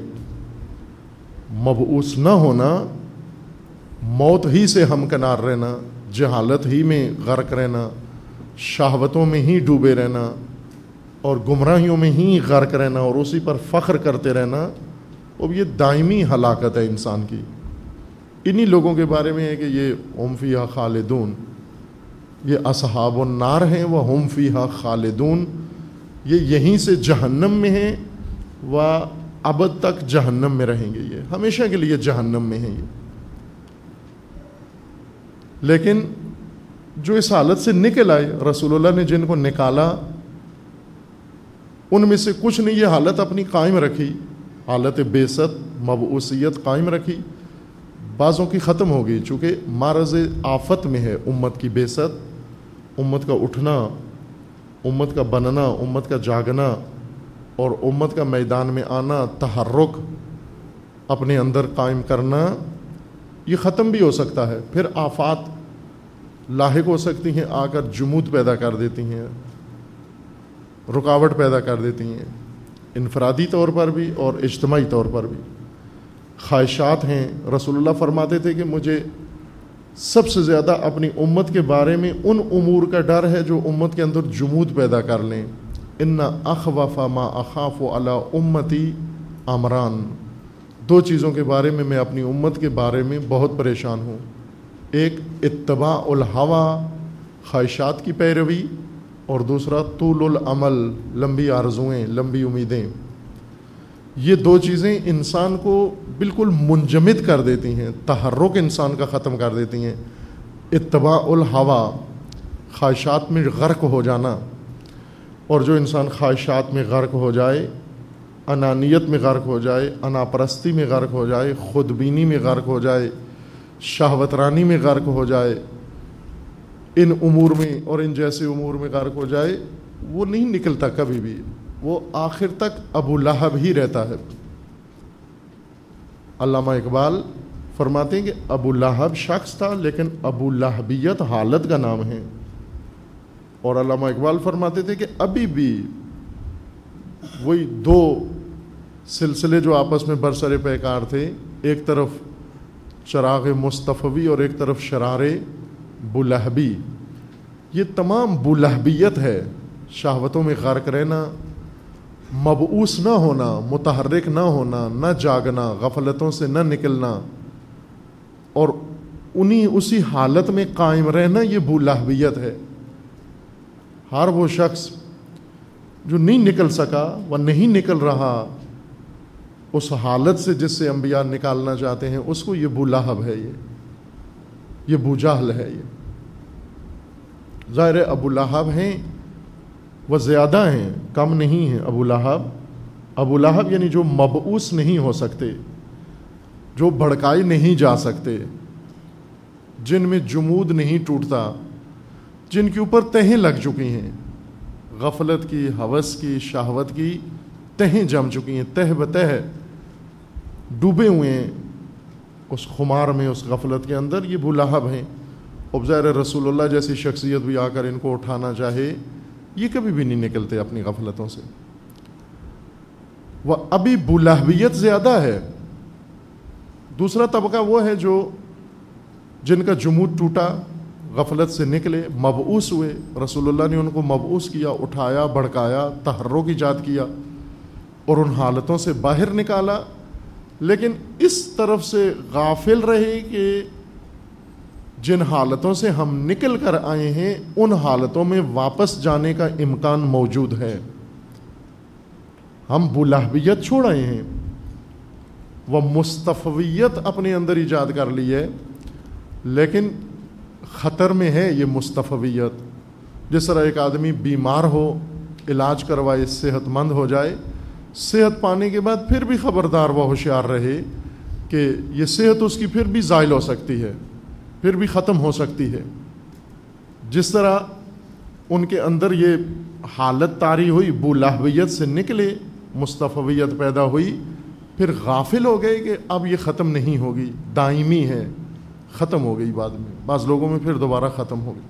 مبعوث نہ ہونا، موت ہی سے ہمکنار رہنا، جہالت ہی میں غرق رہنا، شہوتوں میں ہی ڈوبے رہنا، اور گمراہیوں میں ہی غرق رہنا، اور اسی پر فخر کرتے رہنا، اب یہ دائمی ہلاکت ہے انسان کی۔ انہی لوگوں کے بارے میں ہے کہ یہ ہم فیہا خالدون، یہ اصحاب النار ہیں، وہ ہم فیہا خالدون، یہ یہیں سے جہنم میں ہیں، و ابد تک جہنم میں رہیں گے، یہ ہمیشہ کے لیے جہنم میں ہیں یہ۔ لیکن جو اس حالت سے نکل آئے، رسول اللہ نے جن کو نکالا، ان میں سے کچھ نے یہ حالت اپنی قائم رکھی، حالت بیست مبعوثیت قائم رکھی، بعضوں کی ختم ہو گئی، چونکہ معرض آفت میں ہے امت کی بیست، امت کا اٹھنا، امت کا بننا، امت کا جاگنا، اور امت کا میدان میں آنا، تحرک اپنے اندر قائم کرنا، یہ ختم بھی ہو سکتا ہے۔ پھر آفات لاحق ہو سکتی ہیں، آ کر جمود پیدا کر دیتی ہیں، رکاوٹ پیدا کر دیتی ہیں، انفرادی طور پر بھی اور اجتماعی طور پر بھی۔ خواہشات ہیں، رسول اللہ فرماتے تھے کہ مجھے سب سے زیادہ اپنی امت کے بارے میں ان امور کا ڈر ہے جو امت کے اندر جمود پیدا کر لیں۔ ان اخوف ما اخاف علی امتی امران، دو چیزوں کے بارے میں میں اپنی امت کے بارے میں بہت پریشان ہوں، ایک اتباع الہوا، خواہشات کی پیروی، اور دوسرا طول العمل، لمبی آرزوئیں، لمبی امیدیں۔ یہ دو چیزیں انسان کو بالکل منجمد کر دیتی ہیں، تحرک انسان کا ختم کر دیتی ہیں۔ اتباع الہوا، خواہشات میں غرق ہو جانا، اور جو انسان خواہشات میں غرق ہو جائے، انانیت میں غرق ہو جائے، انا پرستی میں غرق ہو جائے، خود بینی میں غرق ہو جائے، شہوت رانی میں غرق ہو جائے، ان امور میں اور ان جیسے امور میں غرق ہو جائے، وہ نہیں نکلتا کبھی بھی، وہ آخر تک ابو لہب ہی رہتا ہے۔ علامہ اقبال فرماتے ہیں کہ ابو لہب شخص تھا، لیکن ابو لہبیت حالت کا نام ہے۔ اور علامہ اقبال فرماتے تھے کہ ابھی بھی وہی دو سلسلے جو آپس میں برسر پیکار تھے، ایک طرف چراغ مصطفوی اور ایک طرف شرار بولہبی، یہ تمام بولہبیت ہے، شہوتوں میں غرق رہنا، مبعوث نہ ہونا، متحرک نہ ہونا، نہ جاگنا، غفلتوں سے نہ نکلنا، اور انہی اسی حالت میں قائم رہنا، یہ بولہبیت ہے۔ ہر وہ شخص جو نہیں نکل سکا وہ نہیں نکل رہا اس حالت سے جس سے انبیاء نکالنا چاہتے ہیں، اس کو یہ بولہب ہے، یہ یہ بوجہل ہے۔ یہ ظاہر ابو لہب ہیں، وہ زیادہ ہیں، کم نہیں ہیں۔ ابو لہب ابو لہب یعنی جو مبعوث نہیں ہو سکتے، جو بھڑکائے نہیں جا سکتے، جن میں جمود نہیں ٹوٹتا، جن کے اوپر تہیں لگ چکی ہیں، غفلت کی، ہوس کی، شہوت کی تہیں جم چکی ہیں، تہ بتہ ڈوبے ہوئے ہیں اس خمار میں، اس غفلت کے اندر، یہ بولہب ہیں۔ اب ظاہر رسول اللہ جیسی شخصیت بھی آ کر ان کو اٹھانا چاہے، یہ کبھی بھی نہیں نکلتے اپنی غفلتوں سے۔ وہ ابھی بولہبیت زیادہ ہے۔ دوسرا طبقہ وہ ہے جو جن کا جمود ٹوٹا، غفلت سے نکلے، مبعوث ہوئے، رسول اللہ نے ان کو مبعوث کیا، اٹھایا، بھڑکایا، تحرک ایجاد کیا اور ان حالتوں سے باہر نکالا، لیکن اس طرف سے غافل رہے کہ جن حالتوں سے ہم نکل کر آئے ہیں ان حالتوں میں واپس جانے کا امکان موجود ہے۔ ہم بولہبیت چھوڑ آئے ہیں، وہ مصطفویت اپنے اندر ایجاد کر لی ہے، لیکن خطر میں ہے یہ مصطفویت۔ جس طرح ایک آدمی بیمار ہو، علاج کروائے، صحت مند ہو جائے، صحت پانے کے بعد پھر بھی خبردار و ہوشیار رہے کہ یہ صحت اس کی پھر بھی زائل ہو سکتی ہے، پھر بھی ختم ہو سکتی ہے. جس طرح ان کے اندر یہ حالت طاری ہوئی، بولہویت سے نکلے، مصطفویت پیدا ہوئی، پھر غافل ہو گئے کہ اب یہ ختم نہیں ہوگی، دائمی ہے، ختم ہو گئی. بعد میں بعض لوگوں میں پھر دوبارہ ختم ہو گئی.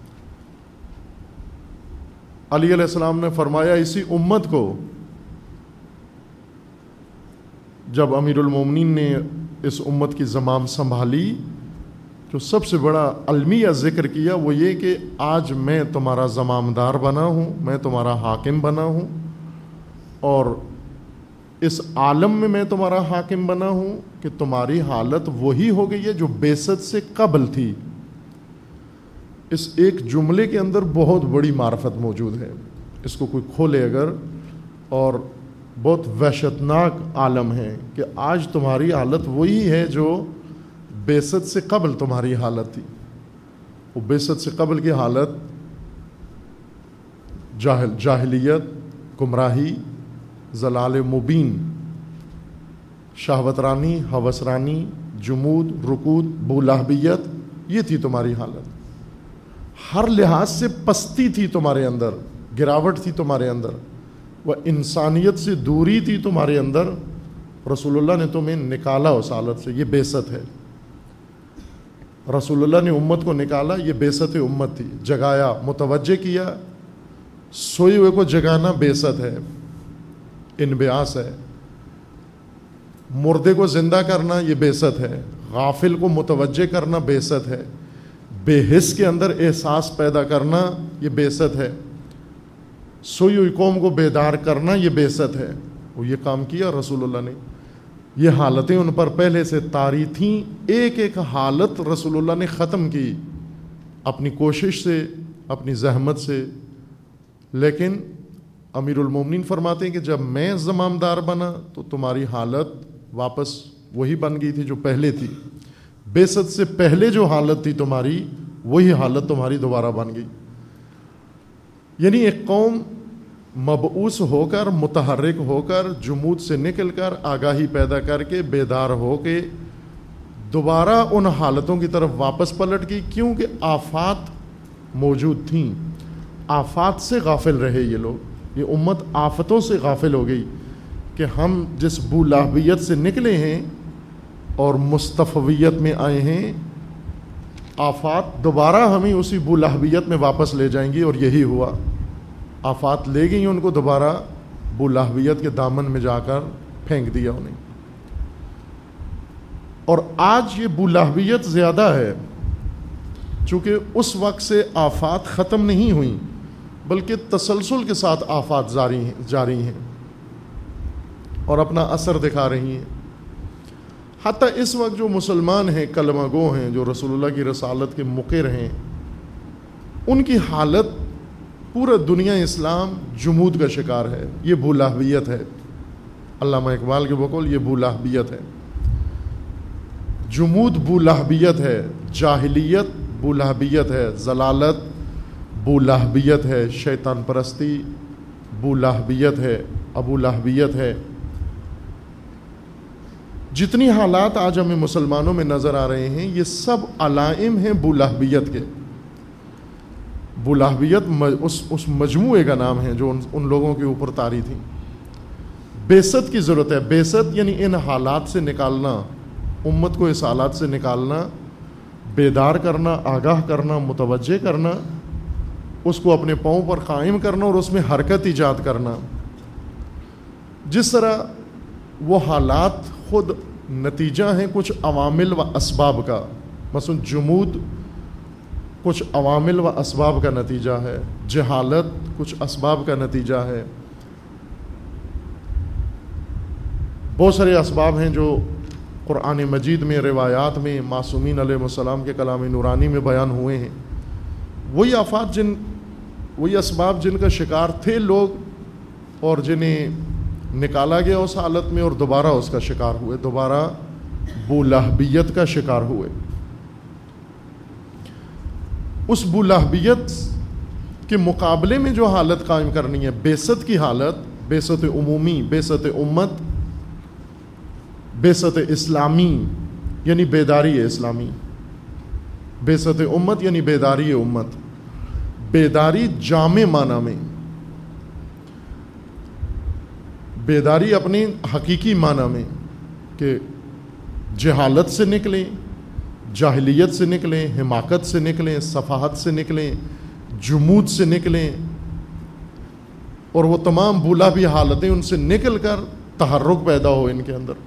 علی علیہ السلام نے فرمایا اسی امت کو جب امیر المومنین نے اس امت کی زمام سنبھالی، جو سب سے بڑا المیہ ذکر کیا وہ یہ کہ آج میں تمہارا زمامدار بنا ہوں، میں تمہارا حاکم بنا ہوں، اور اس عالم میں میں تمہارا حاکم بنا ہوں کہ تمہاری حالت وہی ہو گئی ہے جو بعثت سے قبل تھی. اس ایک جملے کے اندر بہت بڑی معرفت موجود ہے. اس کو کوئی کھولے اگر، اور بہت وحشتناک عالم ہے کہ آج تمہاری حالت وہی ہے جو بعثت سے قبل تمہاری حالت تھی. وہ بعثت سے قبل کی حالت جاہل جاہلیت، گمراہی، ضلال مبین، شہوت رانی، ہوس رانی، جمود، رکود، بولہبیت، یہ تھی تمہاری حالت. ہر لحاظ سے پستی تھی تمہارے اندر، گراوٹ تھی تمہارے اندر، وہ انسانیت سے دوری تھی تمہارے اندر. رسول اللہ نے تمہیں نکالا اس حالت سے، یہ بعثت ہے. رسول اللہ نے امت کو نکالا، یہ بعثت امت تھی. جگایا، متوجہ کیا. سوئے ہوئے کو جگانا بعثت ہے، انبعاث ہے. مردے کو زندہ کرنا یہ بعثت ہے. غافل کو متوجہ کرنا بعثت ہے. بے حس کے اندر احساس پیدا کرنا یہ بعثت ہے. سوئی ہوئی قوم کو بیدار کرنا یہ بعثت ہے. وہ یہ کام کیا رسول اللہ نے. یہ حالتیں ان پر پہلے سے طاری تھیں. ایک ایک حالت رسول اللہ نے ختم کی اپنی کوشش سے، اپنی زحمت سے. لیکن امیر المومنین فرماتے ہیں کہ جب میں زمامدار بنا تو تمہاری حالت واپس وہی بن گئی تھی جو پہلے تھی. بعثت سے پہلے جو حالت تھی تمہاری، وہی حالت تمہاری دوبارہ بن گئی. یعنی ایک قوم مبعوث ہو کر، متحرک ہو کر، جمود سے نکل کر، آگاہی پیدا کر کے، بیدار ہو کے دوبارہ ان حالتوں کی طرف واپس پلٹ گئی، کیونکہ آفات موجود تھیں. آفات سے غافل رہے یہ لوگ. یہ امت آفتوں سے غافل ہو گئی کہ ہم جس بولہبیت سے نکلے ہیں اور مصطفویت میں آئے ہیں، آفات دوبارہ ہمیں اسی بولہبیت میں واپس لے جائیں گی. اور یہی ہوا. آفات لے گئی ان کو دوبارہ بولہبیت کے دامن میں جا کر پھینک دیا انہیں. اور آج یہ بولہبیت زیادہ ہے، چونکہ اس وقت سے آفات ختم نہیں ہوئیں بلکہ تسلسل کے ساتھ آفات جاری ہیں جاری ہیں اور اپنا اثر دکھا رہی ہیں. حتیٰ اس وقت جو مسلمان ہیں، کلمہ گو ہیں، جو رسول اللہ کی رسالت کے مقر ہیں، ان کی حالت پورا دنیا اسلام جمود کا شکار ہے. یہ بولہبیت ہے. علامہ اقبال کے بقول یہ بولہبیت ہے. جمود بولہبیت ہے، جاہلیت بولہبیت ہے، ضلالت بولہبیت ہے، شیطان پرستی بولہبیت ہے، ابولہبیت ہے. جتنی حالات آج ہمیں مسلمانوں میں نظر آ رہے ہیں یہ سب علائم ہیں بولہبیت کے. بولہبیت اس اس مجموعے کا نام ہے جو ان, ان لوگوں کے اوپر طاری تھی. بعثت کی ضرورت ہے. بعثت یعنی ان حالات سے نکالنا، امت کو اس حالات سے نکالنا، بیدار کرنا، آگاہ کرنا، متوجہ کرنا، اس کو اپنے پاؤں پر قائم کرنا اور اس میں حرکت ایجاد کرنا. جس طرح وہ حالات خود نتیجہ ہیں کچھ عوامل و اسباب کا. مثلا جمود کچھ عوامل و اسباب کا نتیجہ ہے، جہالت کچھ اسباب کا نتیجہ ہے. بہت سارے اسباب ہیں جو قرآن مجید میں، روایات میں، معصومین علیہ السلام کے کلام نورانی میں بیان ہوئے ہیں. وہی آفات جن وہی اسباب جن کا شکار تھے لوگ اور جنہیں نکالا گیا اس حالت میں اور دوبارہ اس کا شکار ہوئے، دوبارہ بولہبیت کا شکار ہوئے. اس بولہبیت کے مقابلے میں جو حالت قائم کرنی ہے، بعثت کی حالت، بعثت عمومی، بعثت امت، بیست اسلامی یعنی بیداری اسلامی، بیست امت یعنی بیداری امت، بیداری جامع معنی میں، بیداری اپنی حقیقی معنی میں کہ جہالت سے نکلیں، جاہلیت سے نکلیں، حماقت سے نکلیں، صفاحت سے نکلیں، جمود سے نکلیں، اور وہ تمام بولا بھی حالتیں ان سے نکل کر تحرک پیدا ہو ان کے اندر۔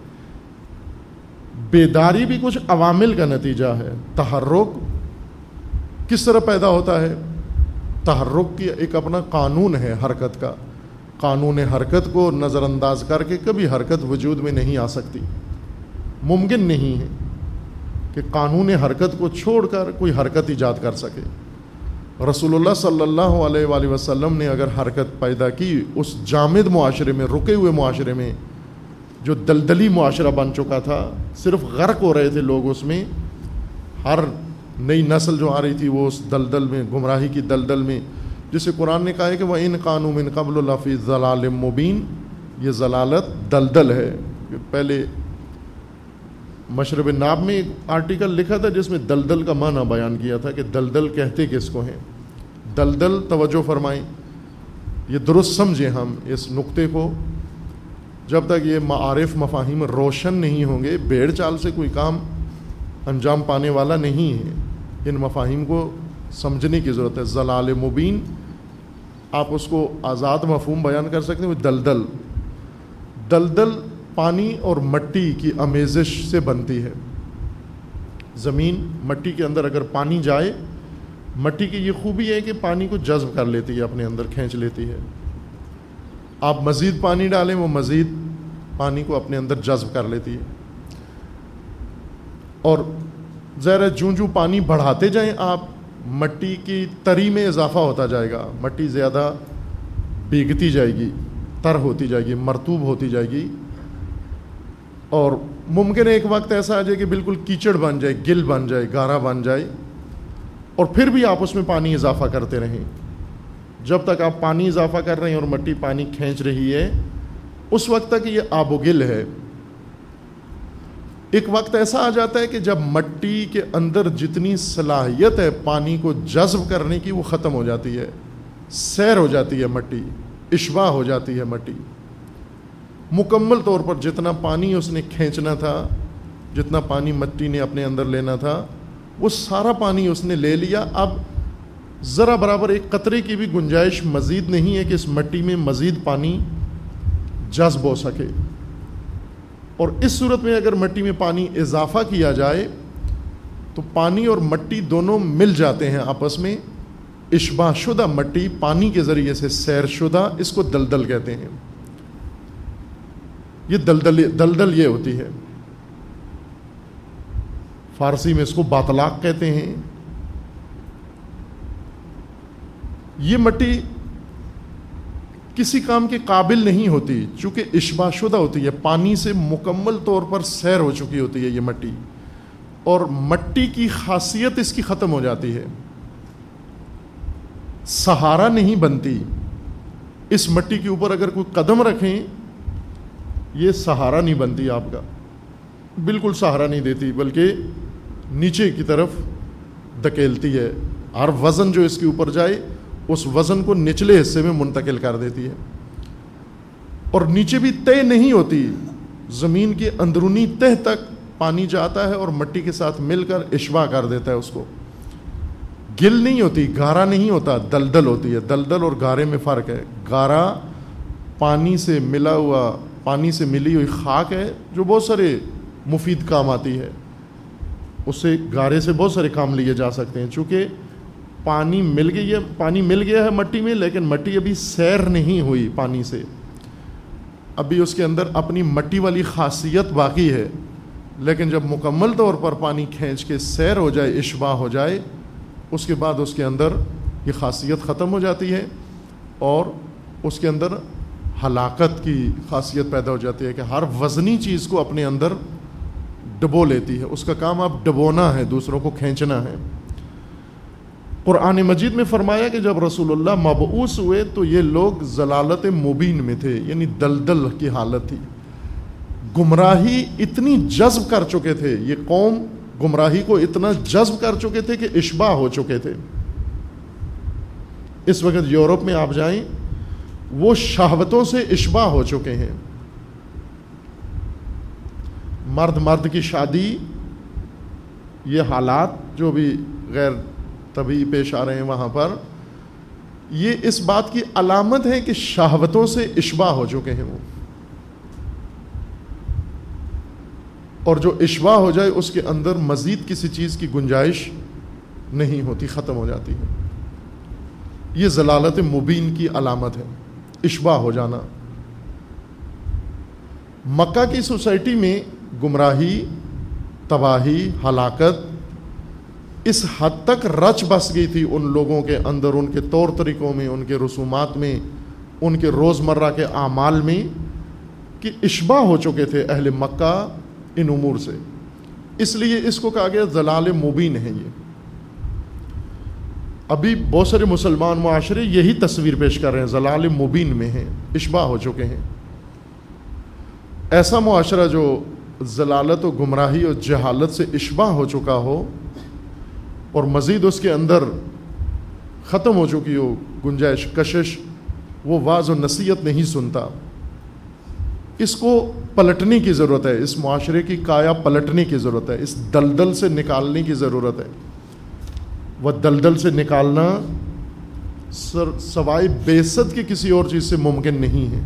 بیداری بھی کچھ عوامل کا نتیجہ ہے۔ تحرک کس طرح پیدا ہوتا ہے؟ تحرک کی ایک اپنا قانون ہے حرکت کا، قانون حرکت کو نظر انداز کر کے کبھی حرکت وجود میں نہیں آ سکتی، ممکن نہیں ہے کہ قانون حرکت کو چھوڑ کر کوئی حرکت ایجاد کر سکے۔ رسول اللہ صلی اللہ علیہ وآلہ وسلم نے اگر حرکت پیدا کی اس جامد معاشرے میں، رکے ہوئے معاشرے میں، جو دلدلی معاشرہ بن چکا تھا، صرف غرق ہو رہے تھے لوگ اس میں، ہر نئی نسل جو آ رہی تھی وہ اس دلدل میں، گمراہی کی دلدل میں، جسے قرآن نے کہا ہے کہ وَإِن كَانُوا مِن قَبْلُ لَفِي ضَلَالٍ مُبِينٍ، یہ ضلالت دلدل ہے۔ پہلے مشرب ناب میں ایک آرٹیکل لکھا تھا جس میں دلدل کا معنی بیان کیا تھا کہ دلدل کہتے کس کو ہیں۔ دلدل، توجہ فرمائیں، یہ درست سمجھیں ہم اس نقطے کو، جب تک یہ معارف مفاہیم روشن نہیں ہوں گے بھیڑ چال سے کوئی کام انجام پانے والا نہیں ہے۔ ان مفاہیم کو سمجھنے کی ضرورت ہے۔ ضلال مبین آپ اس کو آزاد مفہوم بیان کر سکتے ہیں۔ دلدل دلدل پانی اور مٹی کی آمیزش سے بنتی ہے۔ زمین مٹی کے اندر اگر پانی جائے، مٹی کی یہ خوبی ہے کہ پانی کو جذب کر لیتی ہے، اپنے اندر کھینچ لیتی ہے۔ آپ مزید پانی ڈالیں وہ مزید پانی کو اپنے اندر جذب کر لیتی ہے، اور ظاہر جوں جوں پانی بڑھاتے جائیں آپ، مٹی کی تری میں اضافہ ہوتا جائے گا، مٹی زیادہ بھیگتی جائے گی، تر ہوتی جائے گی، مرطوب ہوتی جائے گی، اور ممکن ہے ایک وقت ایسا آ جائے کہ بالکل کیچڑ بن جائے، گل بن جائے، گارا بن جائے، اور پھر بھی آپ اس میں پانی اضافہ کرتے رہیں۔ جب تک آپ پانی اضافہ کر رہے ہیں اور مٹی پانی کھینچ رہی ہے، اس وقت تک یہ آب و گل ہے۔ ایک وقت ایسا آ جاتا ہے کہ جب مٹی کے اندر جتنی صلاحیت ہے پانی کو جذب کرنے کی وہ ختم ہو جاتی ہے، سیر ہو جاتی ہے مٹی، اشباع ہو جاتی ہے مٹی، مکمل طور پر جتنا پانی اس نے کھینچنا تھا، جتنا پانی مٹی نے اپنے اندر لینا تھا، وہ سارا پانی اس نے لے لیا۔ اب ذرا برابر ایک قطرے کی بھی گنجائش مزید نہیں ہے کہ اس مٹی میں مزید پانی جذب ہو سکے۔ اور اس صورت میں اگر مٹی میں پانی اضافہ کیا جائے تو پانی اور مٹی دونوں مل جاتے ہیں آپس میں، اشباع شدہ مٹی پانی کے ذریعے سے سیر شدہ، اس کو دلدل کہتے ہیں۔ یہ دلدل دلدل یہ ہوتی ہے، فارسی میں اس کو باطلاق کہتے ہیں۔ یہ مٹی کسی کام کے قابل نہیں ہوتی چونکہ اشباع شدہ ہوتی ہے، پانی سے مکمل طور پر سیر ہو چکی ہوتی ہے یہ مٹی، اور مٹی کی خاصیت اس کی ختم ہو جاتی ہے، سہارا نہیں بنتی۔ اس مٹی کے اوپر اگر کوئی قدم رکھیں یہ سہارا نہیں بنتی، آپ کا بالکل سہارا نہیں دیتی، بلکہ نیچے کی طرف دھکیلتی ہے۔ ہر وزن جو اس کے اوپر جائے اس وزن کو نچلے حصے میں منتقل کر دیتی ہے، اور نیچے بھی طے نہیں ہوتی، زمین کے اندرونی تہ تک پانی جاتا ہے اور مٹی کے ساتھ مل کر اشباع کر دیتا ہے اس کو۔ گل نہیں ہوتی، گارا نہیں ہوتا، دلدل ہوتی ہے۔ دلدل اور گارے میں فرق ہے۔ گارا پانی سے ملا ہوا، پانی سے ملی ہوئی خاک ہے جو بہت سارے مفید کام آتی ہے، اس سے گارے سے بہت سارے کام لیے جا سکتے ہیں۔ چونکہ پانی مل گئی ہے، پانی مل گیا ہے مٹی میں، لیکن مٹی ابھی سیر نہیں ہوئی پانی سے، ابھی اس کے اندر اپنی مٹی والی خاصیت باقی ہے، لیکن جب مکمل طور پر پانی کھینچ کے سیر ہو جائے، اشباع ہو جائے، اس کے بعد اس کے اندر یہ خاصیت ختم ہو جاتی ہے، اور اس کے اندر ہلاکت کی خاصیت پیدا ہو جاتی ہے کہ ہر وزنی چیز کو اپنے اندر ڈبو لیتی ہے، اس کا کام اب ڈبونا ہے، دوسروں کو کھینچنا ہے۔ قرآن مجید میں فرمایا کہ جب رسول اللہ مبعوث ہوئے تو یہ لوگ ضلالت مبین میں تھے، یعنی دلدل کی حالت تھی، گمراہی اتنی جذب کر چکے تھے، یہ قوم گمراہی کو اتنا جذب کر چکے تھے کہ اشباع ہو چکے تھے. اس وقت یورپ میں آپ جائیں، وہ شہوتوں سے اشباع ہو چکے ہیں. مرد مرد کی شادی، یہ حالات جو بھی غیر طبیعی پیش آ رہے ہیں وہاں پر، یہ اس بات کی علامت ہے کہ شہوتوں سے اشباع ہو چکے ہیں وہ. اور جو اشباع ہو جائے اس کے اندر مزید کسی چیز کی گنجائش نہیں ہوتی، ختم ہو جاتی ہے. یہ ضلالت مبین کی علامت ہے، اشباع ہو جانا. مکہ کی سوسائٹی میں گمراہی، تباہی، ہلاکت اس حد تک رچ بس گئی تھی ان لوگوں کے اندر، ان کے طور طریقوں میں، ان کے رسومات میں، ان کے روزمرہ کے اعمال میں، کہ اشباع ہو چکے تھے اہل مکہ ان امور سے. اس لیے اس کو کہا گیا ضلال مبین ہے. یہ ابھی بہت سارے مسلمان معاشرے یہی تصویر پیش کر رہے ہیں، ضلال مبین میں ہیں، اشباع ہو چکے ہیں. ایسا معاشرہ جو ضلالت و گمراہی اور جہالت سے اشباع ہو چکا ہو اور مزید اس کے اندر ختم ہو چکی ہو گنجائش، کشش، وہ واعظ و نصیحت نہیں سنتا. اس کو پلٹنے کی ضرورت ہے، اس معاشرے کی کایا پلٹنے کی ضرورت ہے، اس دلدل سے نکالنے کی ضرورت ہے. وہ دلدل سے نکالنا سوائے بیست کے کسی اور چیز سے ممکن نہیں ہے.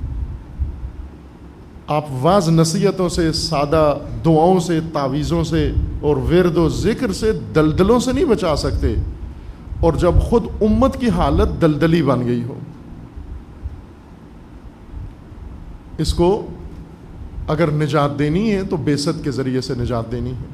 آپ واعظ نصیحتوں سے، سادہ دعاؤں سے، تعویذوں سے اور ورد و ذکر سے دلدلوں سے نہیں بچا سکتے. اور جب خود امت کی حالت دلدلی بن گئی ہو، اس کو اگر نجات دینی ہے تو بیست کے ذریعے سے نجات دینی ہے.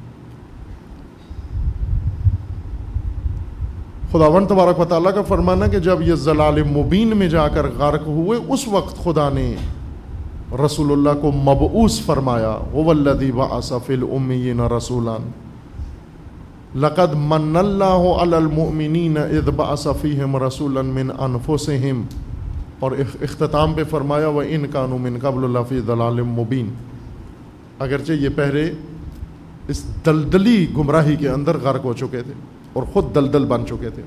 خداوند تبارک و تعالیٰ کا فرمانا کہ جب یہ ضلال مبین میں جا کر غرق ہوئے، اس وقت خدا نے رسول اللہ کو مبعوث فرمایا. هو الذی بعث فی الامیین رسولا لقد من اللہ علی المؤمنین اذ بعث فیہم رسولا من انفسہم، اور اختتام پہ فرمایا وَإِن كَانُوا مِن قَبْلُ لَفِي ضَلَالٍ مُبِينٍ. اگرچہ یہ پہلے اس دلدلی گمراہی کے اندر غرق ہو چکے تھے اور خود دلدل بن چکے تھے.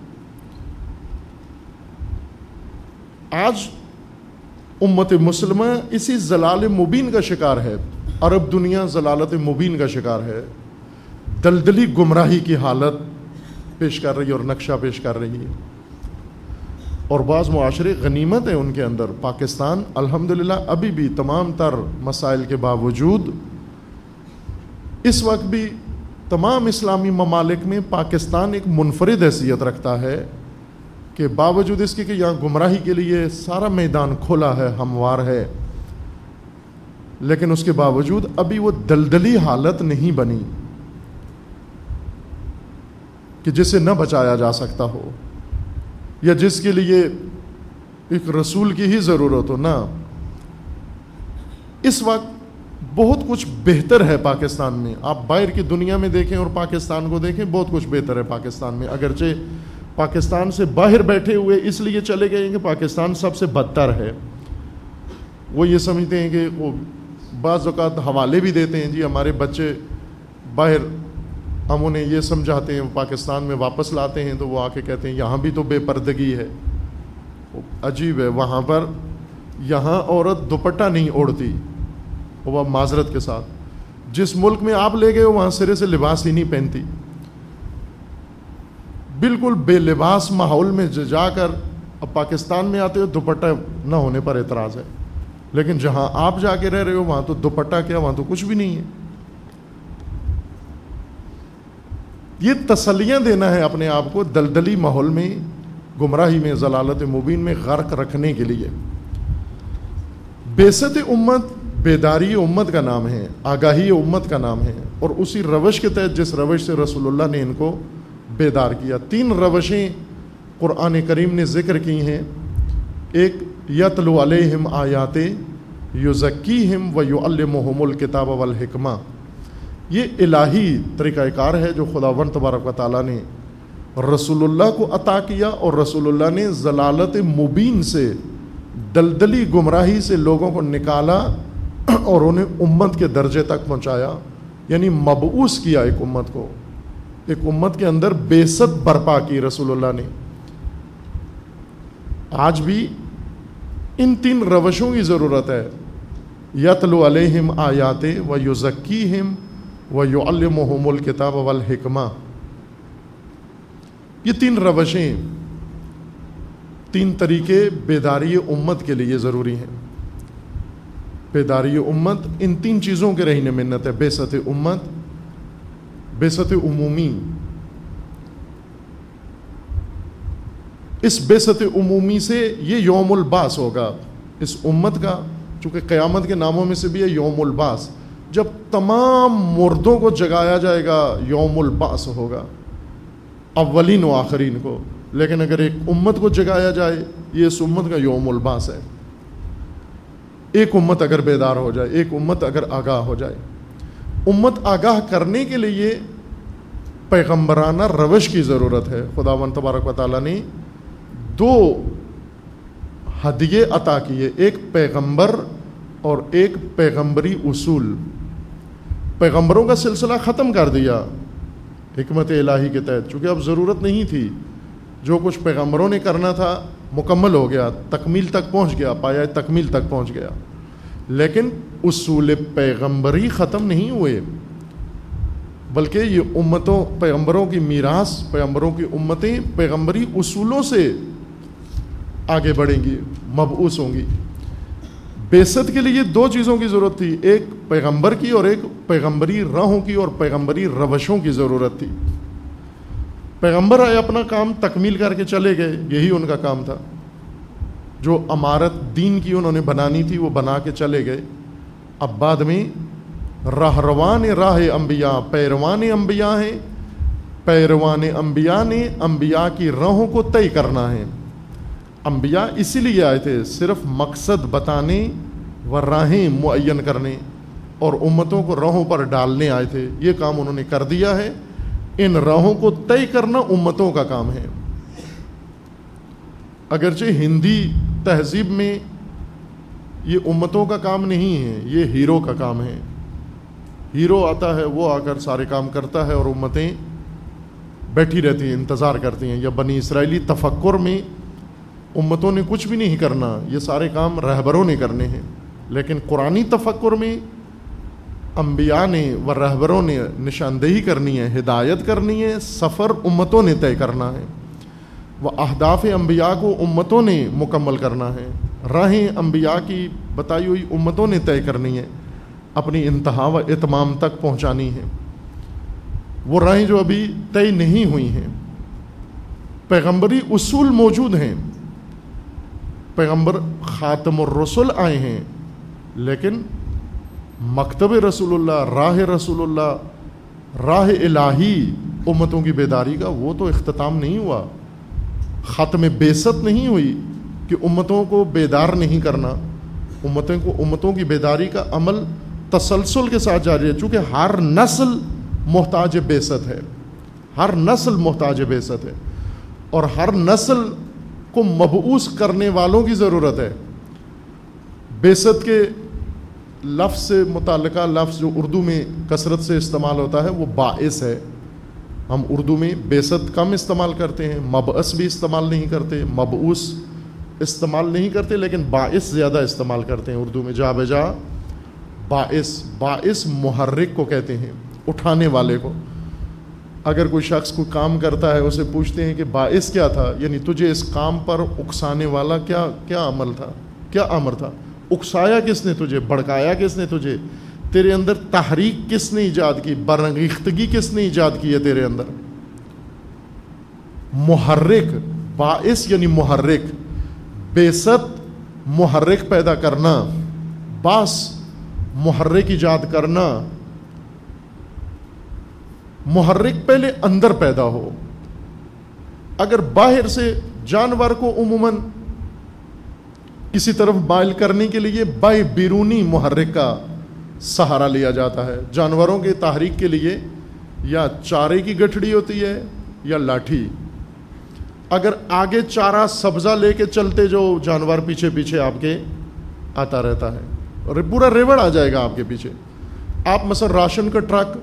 آج امت مسلمہ اسی ضلال مبین کا شکار ہے. عرب دنیا ضلالت مبین کا شکار ہے، دلدلی گمراہی کی حالت پیش کر رہی ہے اور نقشہ پیش کر رہی ہے. اور بعض معاشرے غنیمت ہیں ان کے اندر. پاکستان الحمدللہ ابھی بھی تمام تر مسائل کے باوجود اس وقت بھی تمام اسلامی ممالک میں پاکستان ایک منفرد حیثیت رکھتا ہے کہ باوجود اس کے کہ یہاں گمراہی کے لیے سارا میدان کھلا ہے، ہموار ہے، لیکن اس کے باوجود ابھی وہ دلدلی حالت نہیں بنی کہ جسے نہ بچایا جا سکتا ہو یا جس کے لیے ایک رسول کی ہی ضرورت ہو. نہ، اس وقت بہت کچھ بہتر ہے پاکستان میں. آپ باہر کی دنیا میں دیکھیں اور پاکستان کو دیکھیں، بہت کچھ بہتر ہے پاکستان میں. اگرچہ پاکستان سے باہر بیٹھے ہوئے اس لیے چلے گئے کہ پاکستان سب سے بدتر ہے. وہ یہ سمجھتے ہیں کہ وہ بعض اوقات حوالے بھی دیتے ہیں، جی ہمارے بچے باہر، ہم انہیں یہ سمجھاتے ہیں، پاکستان میں واپس لاتے ہیں تو وہ آ کے کہتے ہیں یہاں بھی تو بے پردگی ہے. عجیب ہے، وہاں پر یہاں عورت دوپٹہ نہیں اوڑھتی، وہ معذرت کے ساتھ. جس ملک میں آپ لے گئے ہو وہاں سرے سے لباس ہی نہیں پہنتی. بالکل بے لباس ماحول میں جا کر اب پاکستان میں آتے ہو دوپٹہ نہ ہونے پر اعتراض ہے، لیکن جہاں آپ جا کے رہ رہے ہو وہاں تو دوپٹہ کیا، وہاں تو کچھ بھی نہیں ہے. یہ تسلیاں دینا ہے اپنے آپ کو دلدلی ماحول میں، گمراہی میں، ضلالت مبین میں غرق رکھنے کے لیے. بیست امت بیداری امت کا نام ہے، آگاہی امت کا نام ہے، اور اسی روش کے تحت جس روش سے رسول اللہ نے ان کو بیدار کیا. تین روشیں قرآن کریم نے ذکر کی ہیں. ایک یتلو علیہم آیات یزکیہم ویعلمہم الکتاب والحکمہ. یہ الہی طریقہ کار ہے جو خداوند تبارک و تعالیٰ نے رسول اللہ کو عطا کیا، اور رسول اللہ نے ضلالت مبین سے، دلدلی گمراہی سے لوگوں کو نکالا اور انہیں امت کے درجے تک پہنچایا، یعنی مبعوث کیا ایک امت کو، ایک امت کے اندر بعثت برپا کی رسول اللہ نے۔ آج بھی ان تین روشوں کی ضرورت ہے، یتلو علیہم آیات و یزکیہم و یعلمہم الکتاب والحکمہ۔ یہ تین روشیں، تین طریقے بیداری امت کے لیے ضروری ہیں۔ بیداری امت ان تین چیزوں کے رہنے منت ہے، بعثت امت، بعثت عمومی۔ اس بعثت عمومی سے یہ یوم البعث ہوگا اس امت کا، چونکہ قیامت کے ناموں میں سے بھی ہے یوم البعث، جب تمام مردوں کو جگایا جائے گا یوم البعث ہوگا، اولین و آخرین کو۔ لیکن اگر ایک امت کو جگایا جائے، یہ اس امت کا یوم البعث ہے۔ ایک امت اگر بیدار ہو جائے، ایک امت اگر آگاہ ہو جائے۔ امت آگاہ کرنے کے لیے پیغمبرانہ روش کی ضرورت ہے۔ خداوند تبارک و تعالیٰ نے دو ہدیے عطا کیے، ایک پیغمبر اور ایک پیغمبری اصول۔ پیغمبروں کا سلسلہ ختم کر دیا حکمت الہی کے تحت، چونکہ اب ضرورت نہیں تھی، جو کچھ پیغمبروں نے کرنا تھا مکمل ہو گیا، تکمیل تک پہنچ گیا، پایا تکمیل تک پہنچ گیا۔ لیکن اصول پیغمبری ختم نہیں ہوئے، بلکہ یہ امتوں، پیغمبروں کی میراث، پیغمبروں کی امتیں پیغمبری اصولوں سے آگے بڑھیں گی، مبعوث ہوں گی۔ بعثت کے لیے دو چیزوں کی ضرورت تھی، ایک پیغمبر کی اور ایک پیغمبری راہوں کی اور پیغمبری روشوں کی ضرورت تھی۔ پیغمبر آئے، اپنا کام تکمیل کر کے چلے گئے، یہی ان کا کام تھا۔ جو امارت دین کی انہوں نے بنانی تھی وہ بنا کے چلے گئے۔ اب بعد میں راہروان راہ انبیاء، پیروان انبیاء ہیں، پیروان انبیاء نے انبیاء کی راہوں کو طے کرنا ہے۔ انبیاء اسی لیے آئے تھے، صرف مقصد بتانے و راہیں معین کرنے اور امتوں کو راہوں پر ڈالنے آئے تھے۔ یہ کام انہوں نے کر دیا ہے۔ ان راہوں کو طے کرنا امتوں کا کام ہے۔ اگرچہ ہندی تہذیب میں یہ امتوں کا کام نہیں ہے، یہ ہیرو کا کام ہے۔ ہیرو آتا ہے، وہ آ کر سارے کام کرتا ہے اور امتیں بیٹھی رہتی ہیں، انتظار کرتی ہیں۔ یا بنی اسرائیلی تفکر میں امتوں نے کچھ بھی نہیں کرنا، یہ سارے کام رہبروں نے کرنے ہیں۔ لیکن قرآنی تفکر میں انبیاء نے و رہبروں نے نشاندہی کرنی ہے، ہدایت کرنی ہے، سفر امتوں نے طے کرنا ہے، وہ اہداف انبیاء کو امتوں نے مکمل کرنا ہے، راہیں انبیاء کی بتائی ہوئی امتوں نے طے کرنی ہے، اپنی انتہا و اتمام تک پہنچانی ہے۔ وہ راہیں جو ابھی طے نہیں ہوئی ہیں، پیغمبری اصول موجود ہیں، پیغمبر خاتم الرسل آئے ہیں، لیکن مکتب رسول اللہ، راہ رسول اللہ، راہ الہی امتوں کی بیداری کا وہ تو اختتام نہیں ہوا، ختم بعثت نہیں ہوئی کہ امتوں کو بیدار نہیں کرنا۔ امتوں کو امتوں کی بیداری کا عمل تسلسل کے ساتھ جاری ہے، چونکہ ہر نسل محتاج بعثت ہے، ہر نسل محتاج بعثت ہے، اور ہر نسل کو مبعوث کرنے والوں کی ضرورت ہے۔ بعثت کے لفظ سے متعلقہ لفظ جو اردو میں کثرت سے استعمال ہوتا ہے وہ باعث ہے۔ ہم اردو میں بعثت کم استعمال کرتے ہیں، مبعث بھی استعمال نہیں کرتے، مبعوث استعمال نہیں کرتے، لیکن باعث زیادہ استعمال کرتے ہیں اردو میں جا بجا۔ باعث باعث محرک کو کہتے ہیں، اٹھانے والے کو۔ اگر کوئی شخص کوئی کام کرتا ہے، اسے پوچھتے ہیں کہ باعث کیا تھا، یعنی تجھے اس کام پر اکسانے والا کیا کیا عمل تھا، کیا امر تھا، اکسایا کس نے تجھے، بھڑکایا کس نے تجھے، تیرے اندر تحریک کس نے ایجاد کی، برانگیختگی کس نے ایجاد کی ہے تیرے اندر۔ محرک، باعث یعنی محرک، بعثت محرک پیدا کرنا، باس محرک ایجاد کرنا۔ محرک پہلے اندر پیدا ہو۔ اگر باہر سے جانور کو عموماً کسی طرف مائل کرنے کے لیے بائیں بیرونی محرک کا سہارا لیا جاتا ہے۔ جانوروں کے تحریک کے لیے یا چارے کی گٹھڑی ہوتی ہے یا لاٹھی۔ اگر آگے چارہ سبزہ لے کے چلتے جو جانور پیچھے پیچھے آپ کے آتا رہتا ہے، پورا ریوڑ آ جائے گا آپ کے پیچھے. آپ مثلا راشن کا ٹرک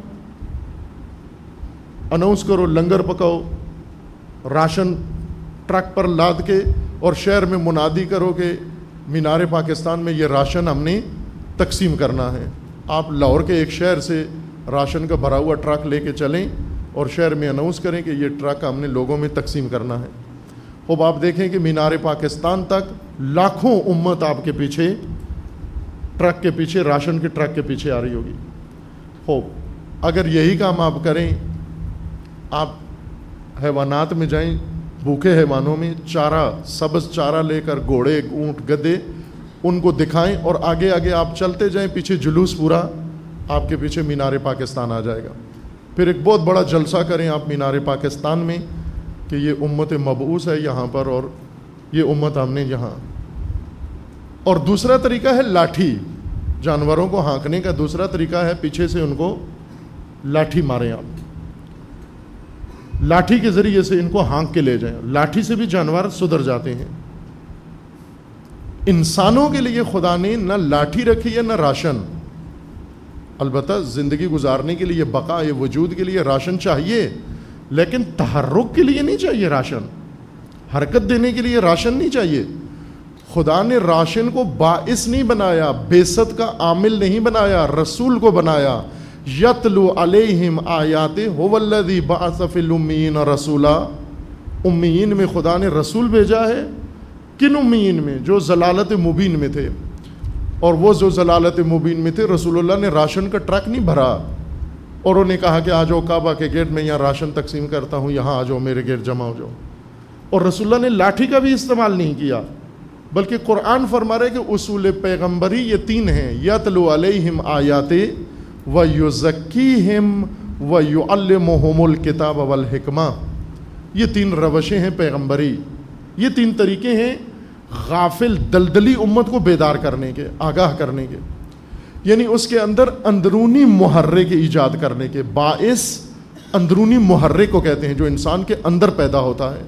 اناؤنس کرو, لنگر پکاؤ, راشن ٹرک پر لاد کے اور شہر میں منادی کرو کہ مینار پاکستان میں یہ راشن ہم نے تقسیم کرنا ہے. آپ لاہور کے ایک شہر سے راشن کا بھرا ہوا ٹرک لے کے چلیں اور شہر میں اناؤنس کریں کہ یہ ٹرک ہم نے لوگوں میں تقسیم کرنا ہے. خوب آپ دیکھیں کہ مینار پاکستان تک لاکھوں امت آپ کے پیچھے, ٹرک کے پیچھے, راشن کے ٹرک کے پیچھے آ رہی ہوگی. خوب اگر یہی کام آپ کریں, آپ حیوانات میں جائیں, بھوکے حیوانوں میں چارہ, سبز چارہ لے کر, گھوڑے, اونٹ, گدھے, ان کو دکھائیں اور آگے آگے آپ چلتے جائیں, پیچھے جلوس پورا آپ کے پیچھے مینار پاکستان آ جائے گا. پھر ایک بہت بڑا جلسہ کریں آپ مینار پاکستان میں کہ یہ امت مبعوث ہے یہاں پر اور یہ امت ہم نے یہاں. اور دوسرا طریقہ ہے لاٹھی, جانوروں کو ہانکنے کا دوسرا طریقہ ہے پیچھے سے ان کو لاٹھی ماریں. آپ لاٹھی کے ذریعے سے ان کو ہانک کے لے جائیں. لاٹھی سے بھی جانور سدھر جاتے ہیں. انسانوں کے لیے خدا نے نہ لاٹھی رکھی ہے نہ راشن. البتہ زندگی گزارنے کے لیے, بقائے وجود کے لیے راشن چاہیے, لیکن تحرک کے لیے نہیں چاہیے راشن, حرکت دینے کے لیے راشن نہیں چاہیے. خدا نے راشن کو باعث نہیں بنایا, بیست کا عامل نہیں بنایا, رسول کو بنایا. یتلو علیہم آیات هو الذی بعث فی الامیین رسولا. امیین میں خدا نے رسول بھیجا ہے. کن امیین میں؟ جو ضلالت مبین میں تھے. اور وہ جو ضلالت مبین میں تھے, رسول اللہ نے راشن کا ٹرک نہیں بھرا اور انہوں نے کہا کہ آ جاؤ کعبہ کے گیٹ میں, یہاں راشن تقسیم کرتا ہوں, یہاں آ جاؤ میرے گیٹ جمع ہو جاؤ. اور رسول اللہ نے لاٹھی کا بھی استعمال نہیں کیا, بلکہ قرآن فرما رہے کہ اصول پیغمبری یہ تین ہیں. یتلو علیہم آیات ویزکیہم ویعلمہم الکتاب والحکمہ. یہ تین روشیں ہیں پیغمبری, یہ تین طریقے ہیں غافل دلدلی امت کو بیدار کرنے کے, آگاہ کرنے کے. یعنی اس کے اندر اندرونی محرک ایجاد کرنے کے. باعث اندرونی محرک کو کہتے ہیں جو انسان کے اندر پیدا ہوتا ہے.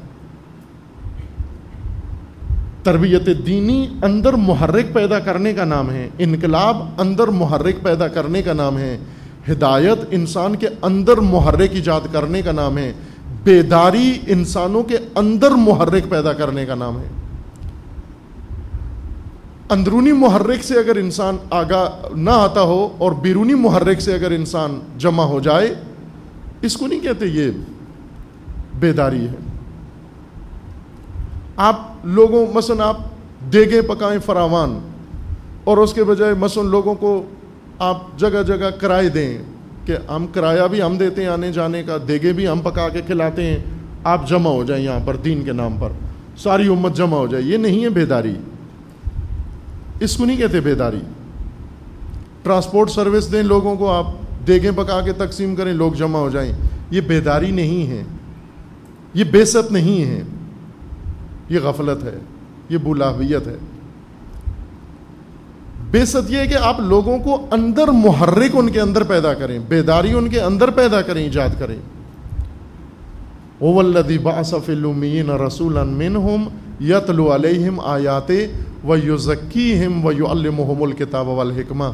تربیت دینی اندر محرک پیدا کرنے کا نام ہے. انقلاب اندر محرک پیدا کرنے کا نام ہے. ہدایت انسان کے اندر محرک ایجاد کرنے کا نام ہے. بیداری انسانوں کے اندر محرک پیدا کرنے کا نام ہے. اندرونی محرک سے اگر انسان آگاہ نہ آتا ہو اور بیرونی محرک سے اگر انسان جمع ہو جائے, اس کو نہیں کہتے یہ بیداری ہے. آپ لوگوں مثلا آپ دیگیں پکائیں فراوان اور اس کے بجائے مثلا لوگوں کو آپ جگہ جگہ کرائے دیں کہ ہم کرایہ بھی ہم دیتے ہیں آنے جانے کا, دیگیں بھی ہم پکا کے کھلاتے ہیں, آپ جمع ہو جائیں یہاں پر دین کے نام پر, ساری امت جمع ہو جائے. یہ نہیں ہے بیداری, اس کو نہیں کہتے بیداری. ٹرانسپورٹ سروس دیں لوگوں کو, آپ دیگیں پکا کے تقسیم کریں, لوگ جمع ہو جائیں. یہ بیداری نہیں ہے, یہ بیست نہیں ہے, یہ غفلت ہے, یہ بولاہویت ہے. بیست یہ ہے کہ آپ لوگوں کو اندر محرک ان کے اندر پیدا کریں, بیداری ان کے اندر پیدا کریں, ایجاد کریں. هو الذی بعث فی الامیین رسولا منہم یتلو علیہم آیات ویزکیہم ویعلمہم الکتاب والحکمہ.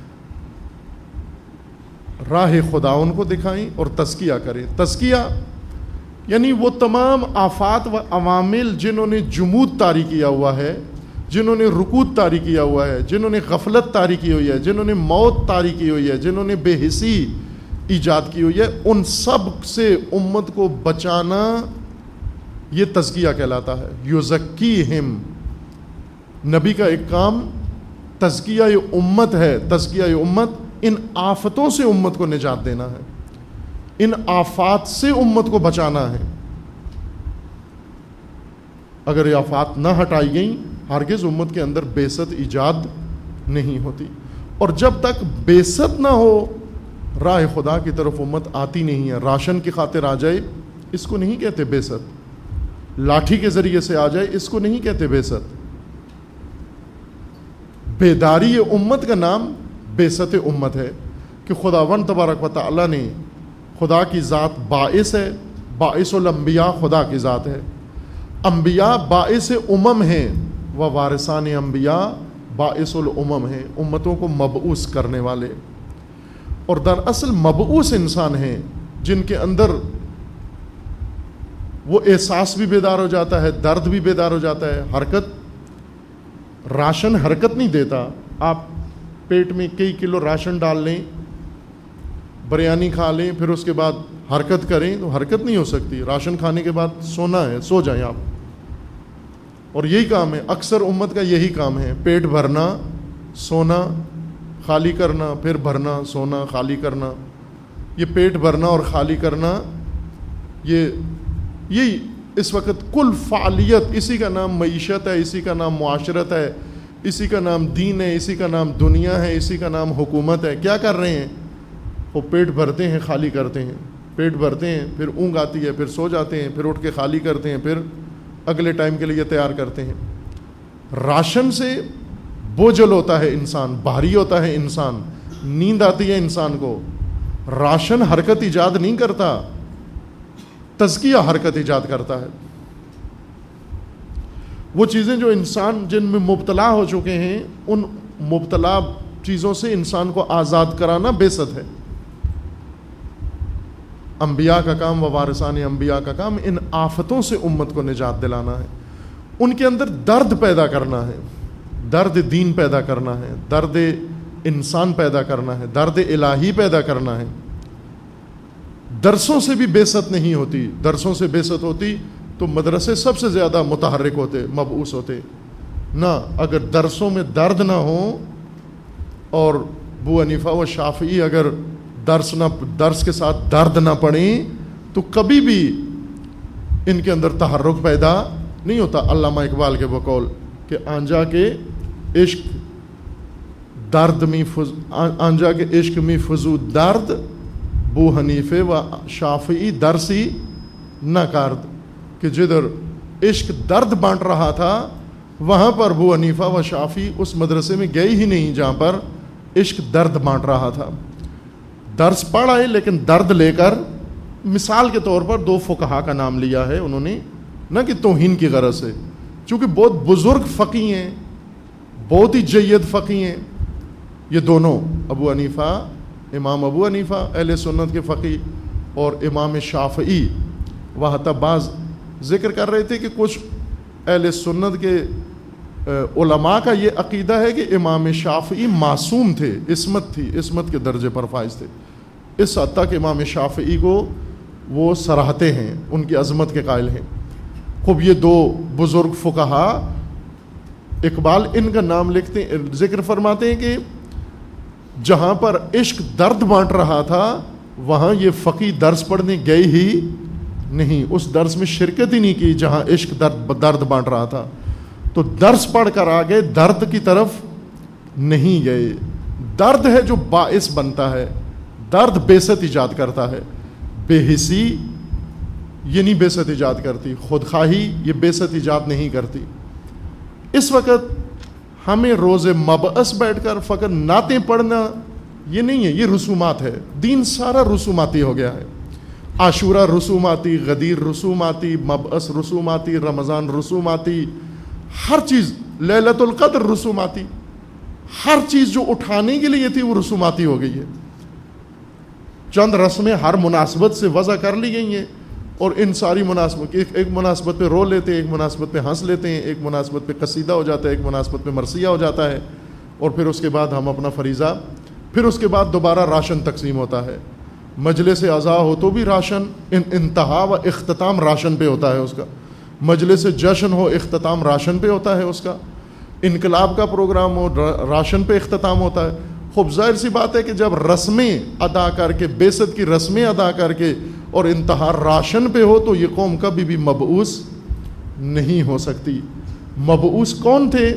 راہ خدا ان کو دکھائیں اور تزکیہ کریں. تزکیہ یعنی وہ تمام آفات و عوامل جنہوں نے جمود طاری کیا ہوا ہے, جنہوں نے رکود طاری کیا ہوا ہے, جنہوں نے غفلت طاری کی ہوئی ہے, جنہوں نے موت طاری کی ہوئی ہے, جنہوں نے بے حسی ایجاد کی ہوئی ہے, ان سب سے امت کو بچانا یہ تزکیہ کہلاتا ہے. یزکیہم, نبی کا ایک کام تزکیہ امت ہے. تزکیہ امت ان آفتوں سے امت کو نجات دینا ہے, ان آفات سے امت کو بچانا ہے. اگر یہ آفات نہ ہٹائی گئیں ہرگز امت کے اندر بیست ایجاد نہیں ہوتی. اور جب تک بیست نہ ہو راہ خدا کی طرف امت آتی نہیں ہے. راشن کی خاطر آ جائے اس کو نہیں کہتے بیست, لاٹھی کے ذریعے سے آ جائے اس کو نہیں کہتے بیست. بیداری امت کا نام بیست امت ہے کہ خداوند تبارک و تعالی نے, خدا کی ذات باعث ہے, باعث الانبیاء خدا کی ذات ہے. انبیاء باعث امم ہیں و وارثان انبیاء باعث الامم ہیں، امتوں کو مبعوث کرنے والے، اور دراصل مبعوث انسان ہیں جن کے اندر وہ احساس بھی بیدار ہو جاتا ہے، درد بھی بیدار ہو جاتا ہے، حرکت، راشن حرکت نہیں دیتا. آپ پیٹ میں کئی کلو راشن ڈال لیں، بریانی کھا لیں، پھر اس کے بعد حرکت کریں تو حرکت نہیں ہو سکتی. راشن کھانے کے بعد سونا ہے، سو جائیں آپ. اور یہی کام ہے اکثر امت کا، یہی کام ہے، پیٹ بھرنا، سونا، خالی کرنا، پھر بھرنا، سونا، خالی کرنا. یہ پیٹ بھرنا اور خالی کرنا، یہ یہی اس وقت کل فعالیت، اسی کا نام معیشت ہے، اسی کا نام معاشرت ہے، اسی کا نام دین ہے، اسی کا نام دنیا ہے، اسی کا نام حکومت ہے. کیا کر رہے ہیں؟ وہ پیٹ بھرتے ہیں، خالی کرتے ہیں، پیٹ بھرتے ہیں، پھر اونگ آتی ہے، پھر سو جاتے ہیں، پھر اٹھ کے خالی کرتے ہیں، پھر اگلے ٹائم کے لیے تیار کرتے ہیں. راشن سے بوجھل ہوتا ہے انسان، بھاری ہوتا ہے انسان، نیند آتی ہے انسان کو. راشن حرکت ایجاد نہیں کرتا، تزکیہ حرکت ایجاد کرتا ہے. وہ چیزیں جو انسان جن میں مبتلا ہو چکے ہیں، ان مبتلا چیزوں سے انسان کو آزاد کرانا بعثت ہے. انبیاء کا کام و وارثان انبیاء کا کام ان آفتوں سے امت کو نجات دلانا ہے، ان کے اندر درد پیدا کرنا ہے، درد دین پیدا کرنا ہے، درد انسان پیدا کرنا ہے، درد الہی پیدا کرنا ہے. درسوں سے بھی بعثت نہیں ہوتی. درسوں سے بعثت ہوتی تو مدرسے سب سے زیادہ متحرک ہوتے، مبعوث ہوتے. نہ، اگر درسوں میں درد نہ ہو اور ابو حنیفہ و شافعی اگر درس نہ درس کے ساتھ درد نہ پڑیں تو کبھی بھی ان کے اندر تحرک پیدا نہیں ہوتا. علامہ اقبال کے بقول کہ آنجا کے عشق درد میں فز آنجا کے عشق میں فزو درد، ابو حنیفے و شافعی درسی نہ کارد. کہ جدھر عشق درد بانٹ رہا تھا وہاں پر ابو حنیفہ و شافعی اس مدرسے میں گئے ہی نہیں جہاں پر عشق درد بانٹ رہا تھا. درس پڑھ آئے لیکن درد لے کر. مثال کے طور پر دو فقہا کا نام لیا ہے انہوں نے، نہ کہ توہین کی غرض سے، چونکہ بہت بزرگ فقی ہیں، بہت ہی جید فقی ہیں یہ دونوں، ابو حنیفہ، امام ابو حنیفہ اہل سنت کے فقی، اور امام شافعی. وہ حتی بعض ذکر کر رہے تھے کہ کچھ اہل سنت کے علماء کا یہ عقیدہ ہے کہ امام شافعی معصوم تھے، عصمت تھی، عصمت کے درجے پر فائز تھے. اس حد تک امام شافعی کو وہ سراہتے ہیں، ان کی عظمت کے قائل ہیں. خوب یہ دو بزرگ فقہا، اقبال ان کا نام لکھتے ہیں، ذکر فرماتے ہیں کہ جہاں پر عشق درد بانٹ رہا تھا وہاں یہ فقی درس پڑھنے گئے ہی نہیں، اس درس میں شرکت ہی نہیں کی جہاں عشق درد درد بانٹ رہا تھا. تو درس پڑھ کر آگے درد کی طرف نہیں گئے. درد ہے جو باعث بنتا ہے، درد بعثت ایجاد کرتا ہے. بے حسی یہ نہیں بعثت ایجاد کرتی، خودخواہی یہ بعثت ایجاد نہیں کرتی. اس وقت ہمیں روز مبعث بیٹھ کر فقط نعتیں پڑھنا یہ نہیں ہے، یہ رسومات ہے. دین سارا رسوماتی ہو گیا ہے. عاشورہ رسوماتی، غدیر رسوماتی، مبعث رسوماتی، رمضان رسوماتی، ہر چیز، لیلۃ القدر رسوماتی، ہر چیز جو اٹھانے کے لیے تھی وہ رسوماتی ہو گئی ہے. چند رسمیں ہر مناسبت سے وضع کر لی گئی ہیں، اور ان ساری مناسبت ایک ایک مناسبت پہ رو لیتے ہیں، ایک مناسبت پہ ہنس لیتے ہیں، ایک مناسبت پہ قصیدہ ہو جاتا ہے، ایک مناسبت پہ مرثیہ ہو جاتا ہے، اور پھر اس کے بعد ہم اپنا فریضہ، پھر اس کے بعد دوبارہ راشن تقسیم ہوتا ہے. مجلس عزا ہو تو بھی راشن، ان انتہا و اختتام راشن پہ ہوتا ہے اس کا. مجلس جشن ہو اختتام راشن پہ ہوتا ہے اس کا. انقلاب کا پروگرام ہو راشن پہ اختتام ہوتا ہے. خوب ظاہر سی بات ہے کہ جب رسمیں ادا کر کے، بعثت کی رسمیں ادا کر کے اور انتہا راشن پہ ہو تو یہ قوم کبھی بھی مبعوث نہیں ہو سکتی. مبعوث کون تھے؟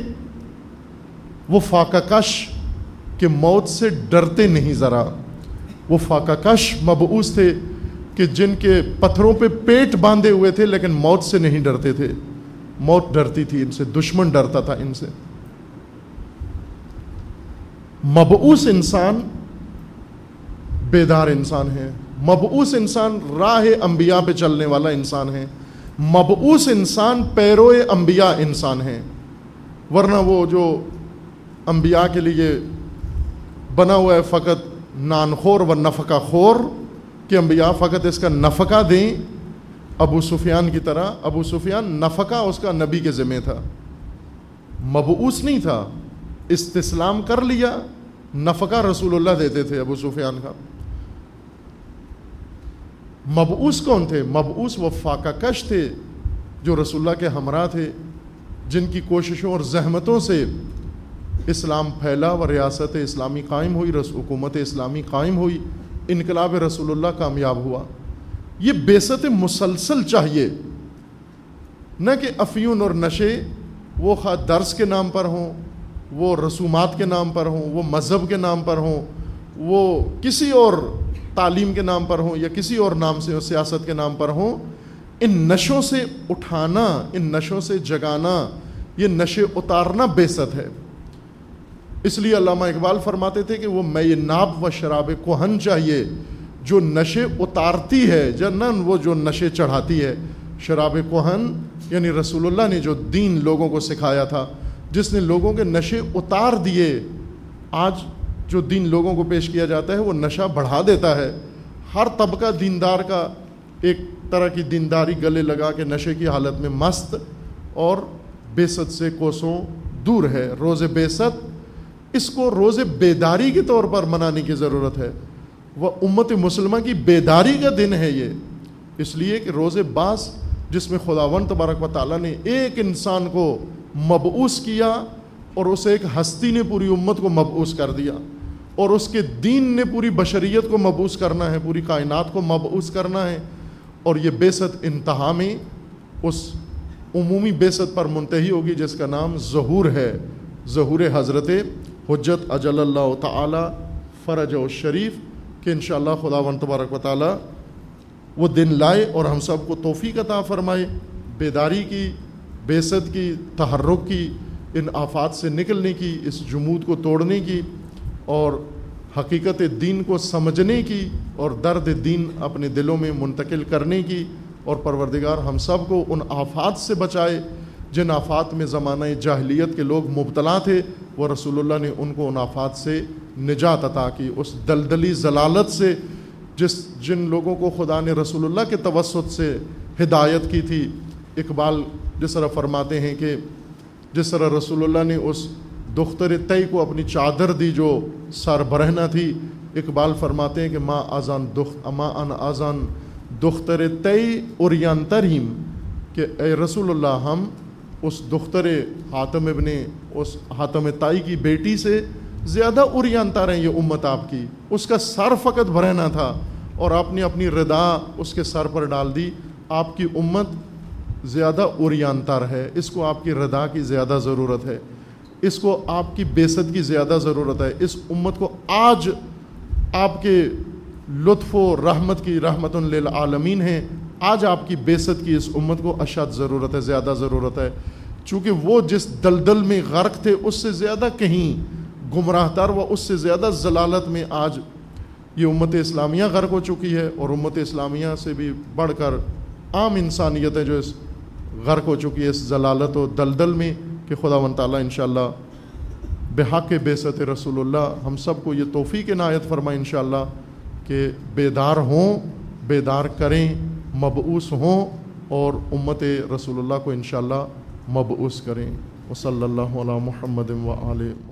وہ فاقہ کش کہ موت سے ڈرتے نہیں ذرا. وہ فاقہ کش مبعوث تھے کہ جن کے پتھروں پہ پیٹ باندھے ہوئے تھے لیکن موت سے نہیں ڈرتے تھے. موت ڈرتی تھی ان سے، دشمن ڈرتا تھا ان سے. مبعوث انسان بیدار انسان ہے. مبعوث انسان راہ انبیاء پہ چلنے والا انسان ہے. مبعوث انسان پیرو انبیاء انسان ہے. ورنہ وہ جو انبیاء کے لیے بنا ہوا ہے فقط نان خور و نفقہ خور کہ انبیاء فقط اس کا نفقہ دیں، ابو سفیان کی طرح۔ ابو سفیان نفقہ اس کا نبی کے ذمہ تھا، مبعوث نہیں تھا، استسلام کر لیا، نفقہ رسول اللہ دیتے تھے ابو سفیان کا۔ مبعوث کون تھے؟ مبعوث وہ فاقہ کش تھے جو رسول اللہ کے ہمراہ تھے، جن کی کوششوں اور زحمتوں سے اسلام پھیلا و ریاست اسلامی قائم ہوئی، حکومت اسلامی قائم ہوئی، انقلاب رسول اللہ کامیاب ہوا۔ یہ بعثت مسلسل چاہیے، نہ کہ افیون اور نشے وہ خواہ درس کے نام پر ہوں، وہ رسومات کے نام پر ہوں، وہ مذہب کے نام پر ہوں، وہ کسی اور تعلیم کے نام پر ہوں، یا کسی اور نام سے سیاست کے نام پر ہوں۔ ان نشوں سے اٹھانا، ان نشوں سے جگانا، یہ نشے اتارنا بعثت ہے۔ اس لیے علامہ اقبال فرماتے تھے کہ وہ میں ناب و شراب کہن چاہیے جو نشے اتارتی ہے، جنن وہ جو نشے چڑھاتی ہے۔ شراب کہن یعنی رسول اللہ نے جو دین لوگوں کو سکھایا تھا، جس نے لوگوں کے نشے اتار دیے۔ آج جو دین لوگوں کو پیش کیا جاتا ہے وہ نشہ بڑھا دیتا ہے۔ ہر طبقہ دیندار کا ایک طرح کی دینداری گلے لگا کے نشے کی حالت میں مست اور بعثت سے کوسوں دور ہے۔ روز بعثت، اس کو روز بیداری کے طور پر منانے کی ضرورت ہے۔ وہ امت مسلمہ کی بیداری کا دن ہے یہ، اس لیے کہ روز بعث جس میں خداوند تبارک و تعالیٰ نے ایک انسان کو مبعوث کیا اور اسے ایک ہستی نے پوری امت کو مبعوث کر دیا، اور اس کے دین نے پوری بشریت کو مبعوث کرنا ہے، پوری کائنات کو مبعوث کرنا ہے۔ اور یہ بعثت انتہا میں اس عمومی بعثت پر منتہی ہوگی جس کا نام ظہور ہے، ظہور حضرت حجت اجل اللہ تعالی فرج و شریف، کہ انشاءاللہ خداوند تبارک و تعالی وہ دن لائے اور ہم سب کو توفیق عطا فرمائے بیداری کی، بعثت کی، تحرک کی، ان آفات سے نکلنے کی، اس جمود کو توڑنے کی، اور حقیقت دین کو سمجھنے کی، اور درد دین اپنے دلوں میں منتقل کرنے کی۔ اور پروردگار ہم سب کو ان آفات سے بچائے جن آفات میں زمانہ جاہلیت کے لوگ مبتلا تھے، وہ رسول اللہ نے ان کو ان آفات سے نجات عطا کی، اس دلدلی ضلالت سے جس جن لوگوں کو خدا نے رسول اللہ کے توسط سے ہدایت کی تھی۔ اقبال جس طرح فرماتے ہیں کہ جس طرح رسول اللہ نے اس دختر طی کو اپنی چادر دی جو سر برہنہ تھی، اقبال فرماتے ہیں کہ ما آزان دخت اما ان آزان دختر طی اوریان ترہیم، کہ اے رسول اللہ ہم اس دختر حاتم ابن اس حاتم طائی کی بیٹی سے زیادہ اوریان تر ہیں۔ یہ امت آپ کی، اس کا سر فقط برہنہ تھا اور آپ نے اپنی ردا اس کے سر پر ڈال دی۔ آپ کی امت زیادہ اوریان تر ہے، اس کو آپ کی ردا کی زیادہ ضرورت ہے، اس کو آپ کی بعثت کی زیادہ ضرورت ہے۔ اس امت کو آج آپ کے لطف و رحمت کی رحمت للعالمین ہے، آج آپ کی بعثت کی اس امت کو اشد ضرورت ہے، زیادہ ضرورت ہے، چونکہ وہ جس دلدل میں غرق تھے اس سے زیادہ کہیں گمراہ تر و اس سے زیادہ ضلالت میں آج یہ امت اسلامیہ غرق ہو چکی ہے، اور امت اسلامیہ سے بھی بڑھ کر عام انسانیت ہے جو اس غرق ہو چکی ہے اس ضلالت و دلدل میں۔ کہ خداوند تعالیٰ انشاءاللہ بحق بعثت رسول اللہ ہم سب کو یہ توفیق عنایت فرمائے انشاءاللہ کہ بیدار ہوں، بیدار کریں، مبعوث ہوں، اور امت رسول اللہ کو انشاءاللہ مبعوث کریں۔ وصلی اللہ علی محمد و آلہ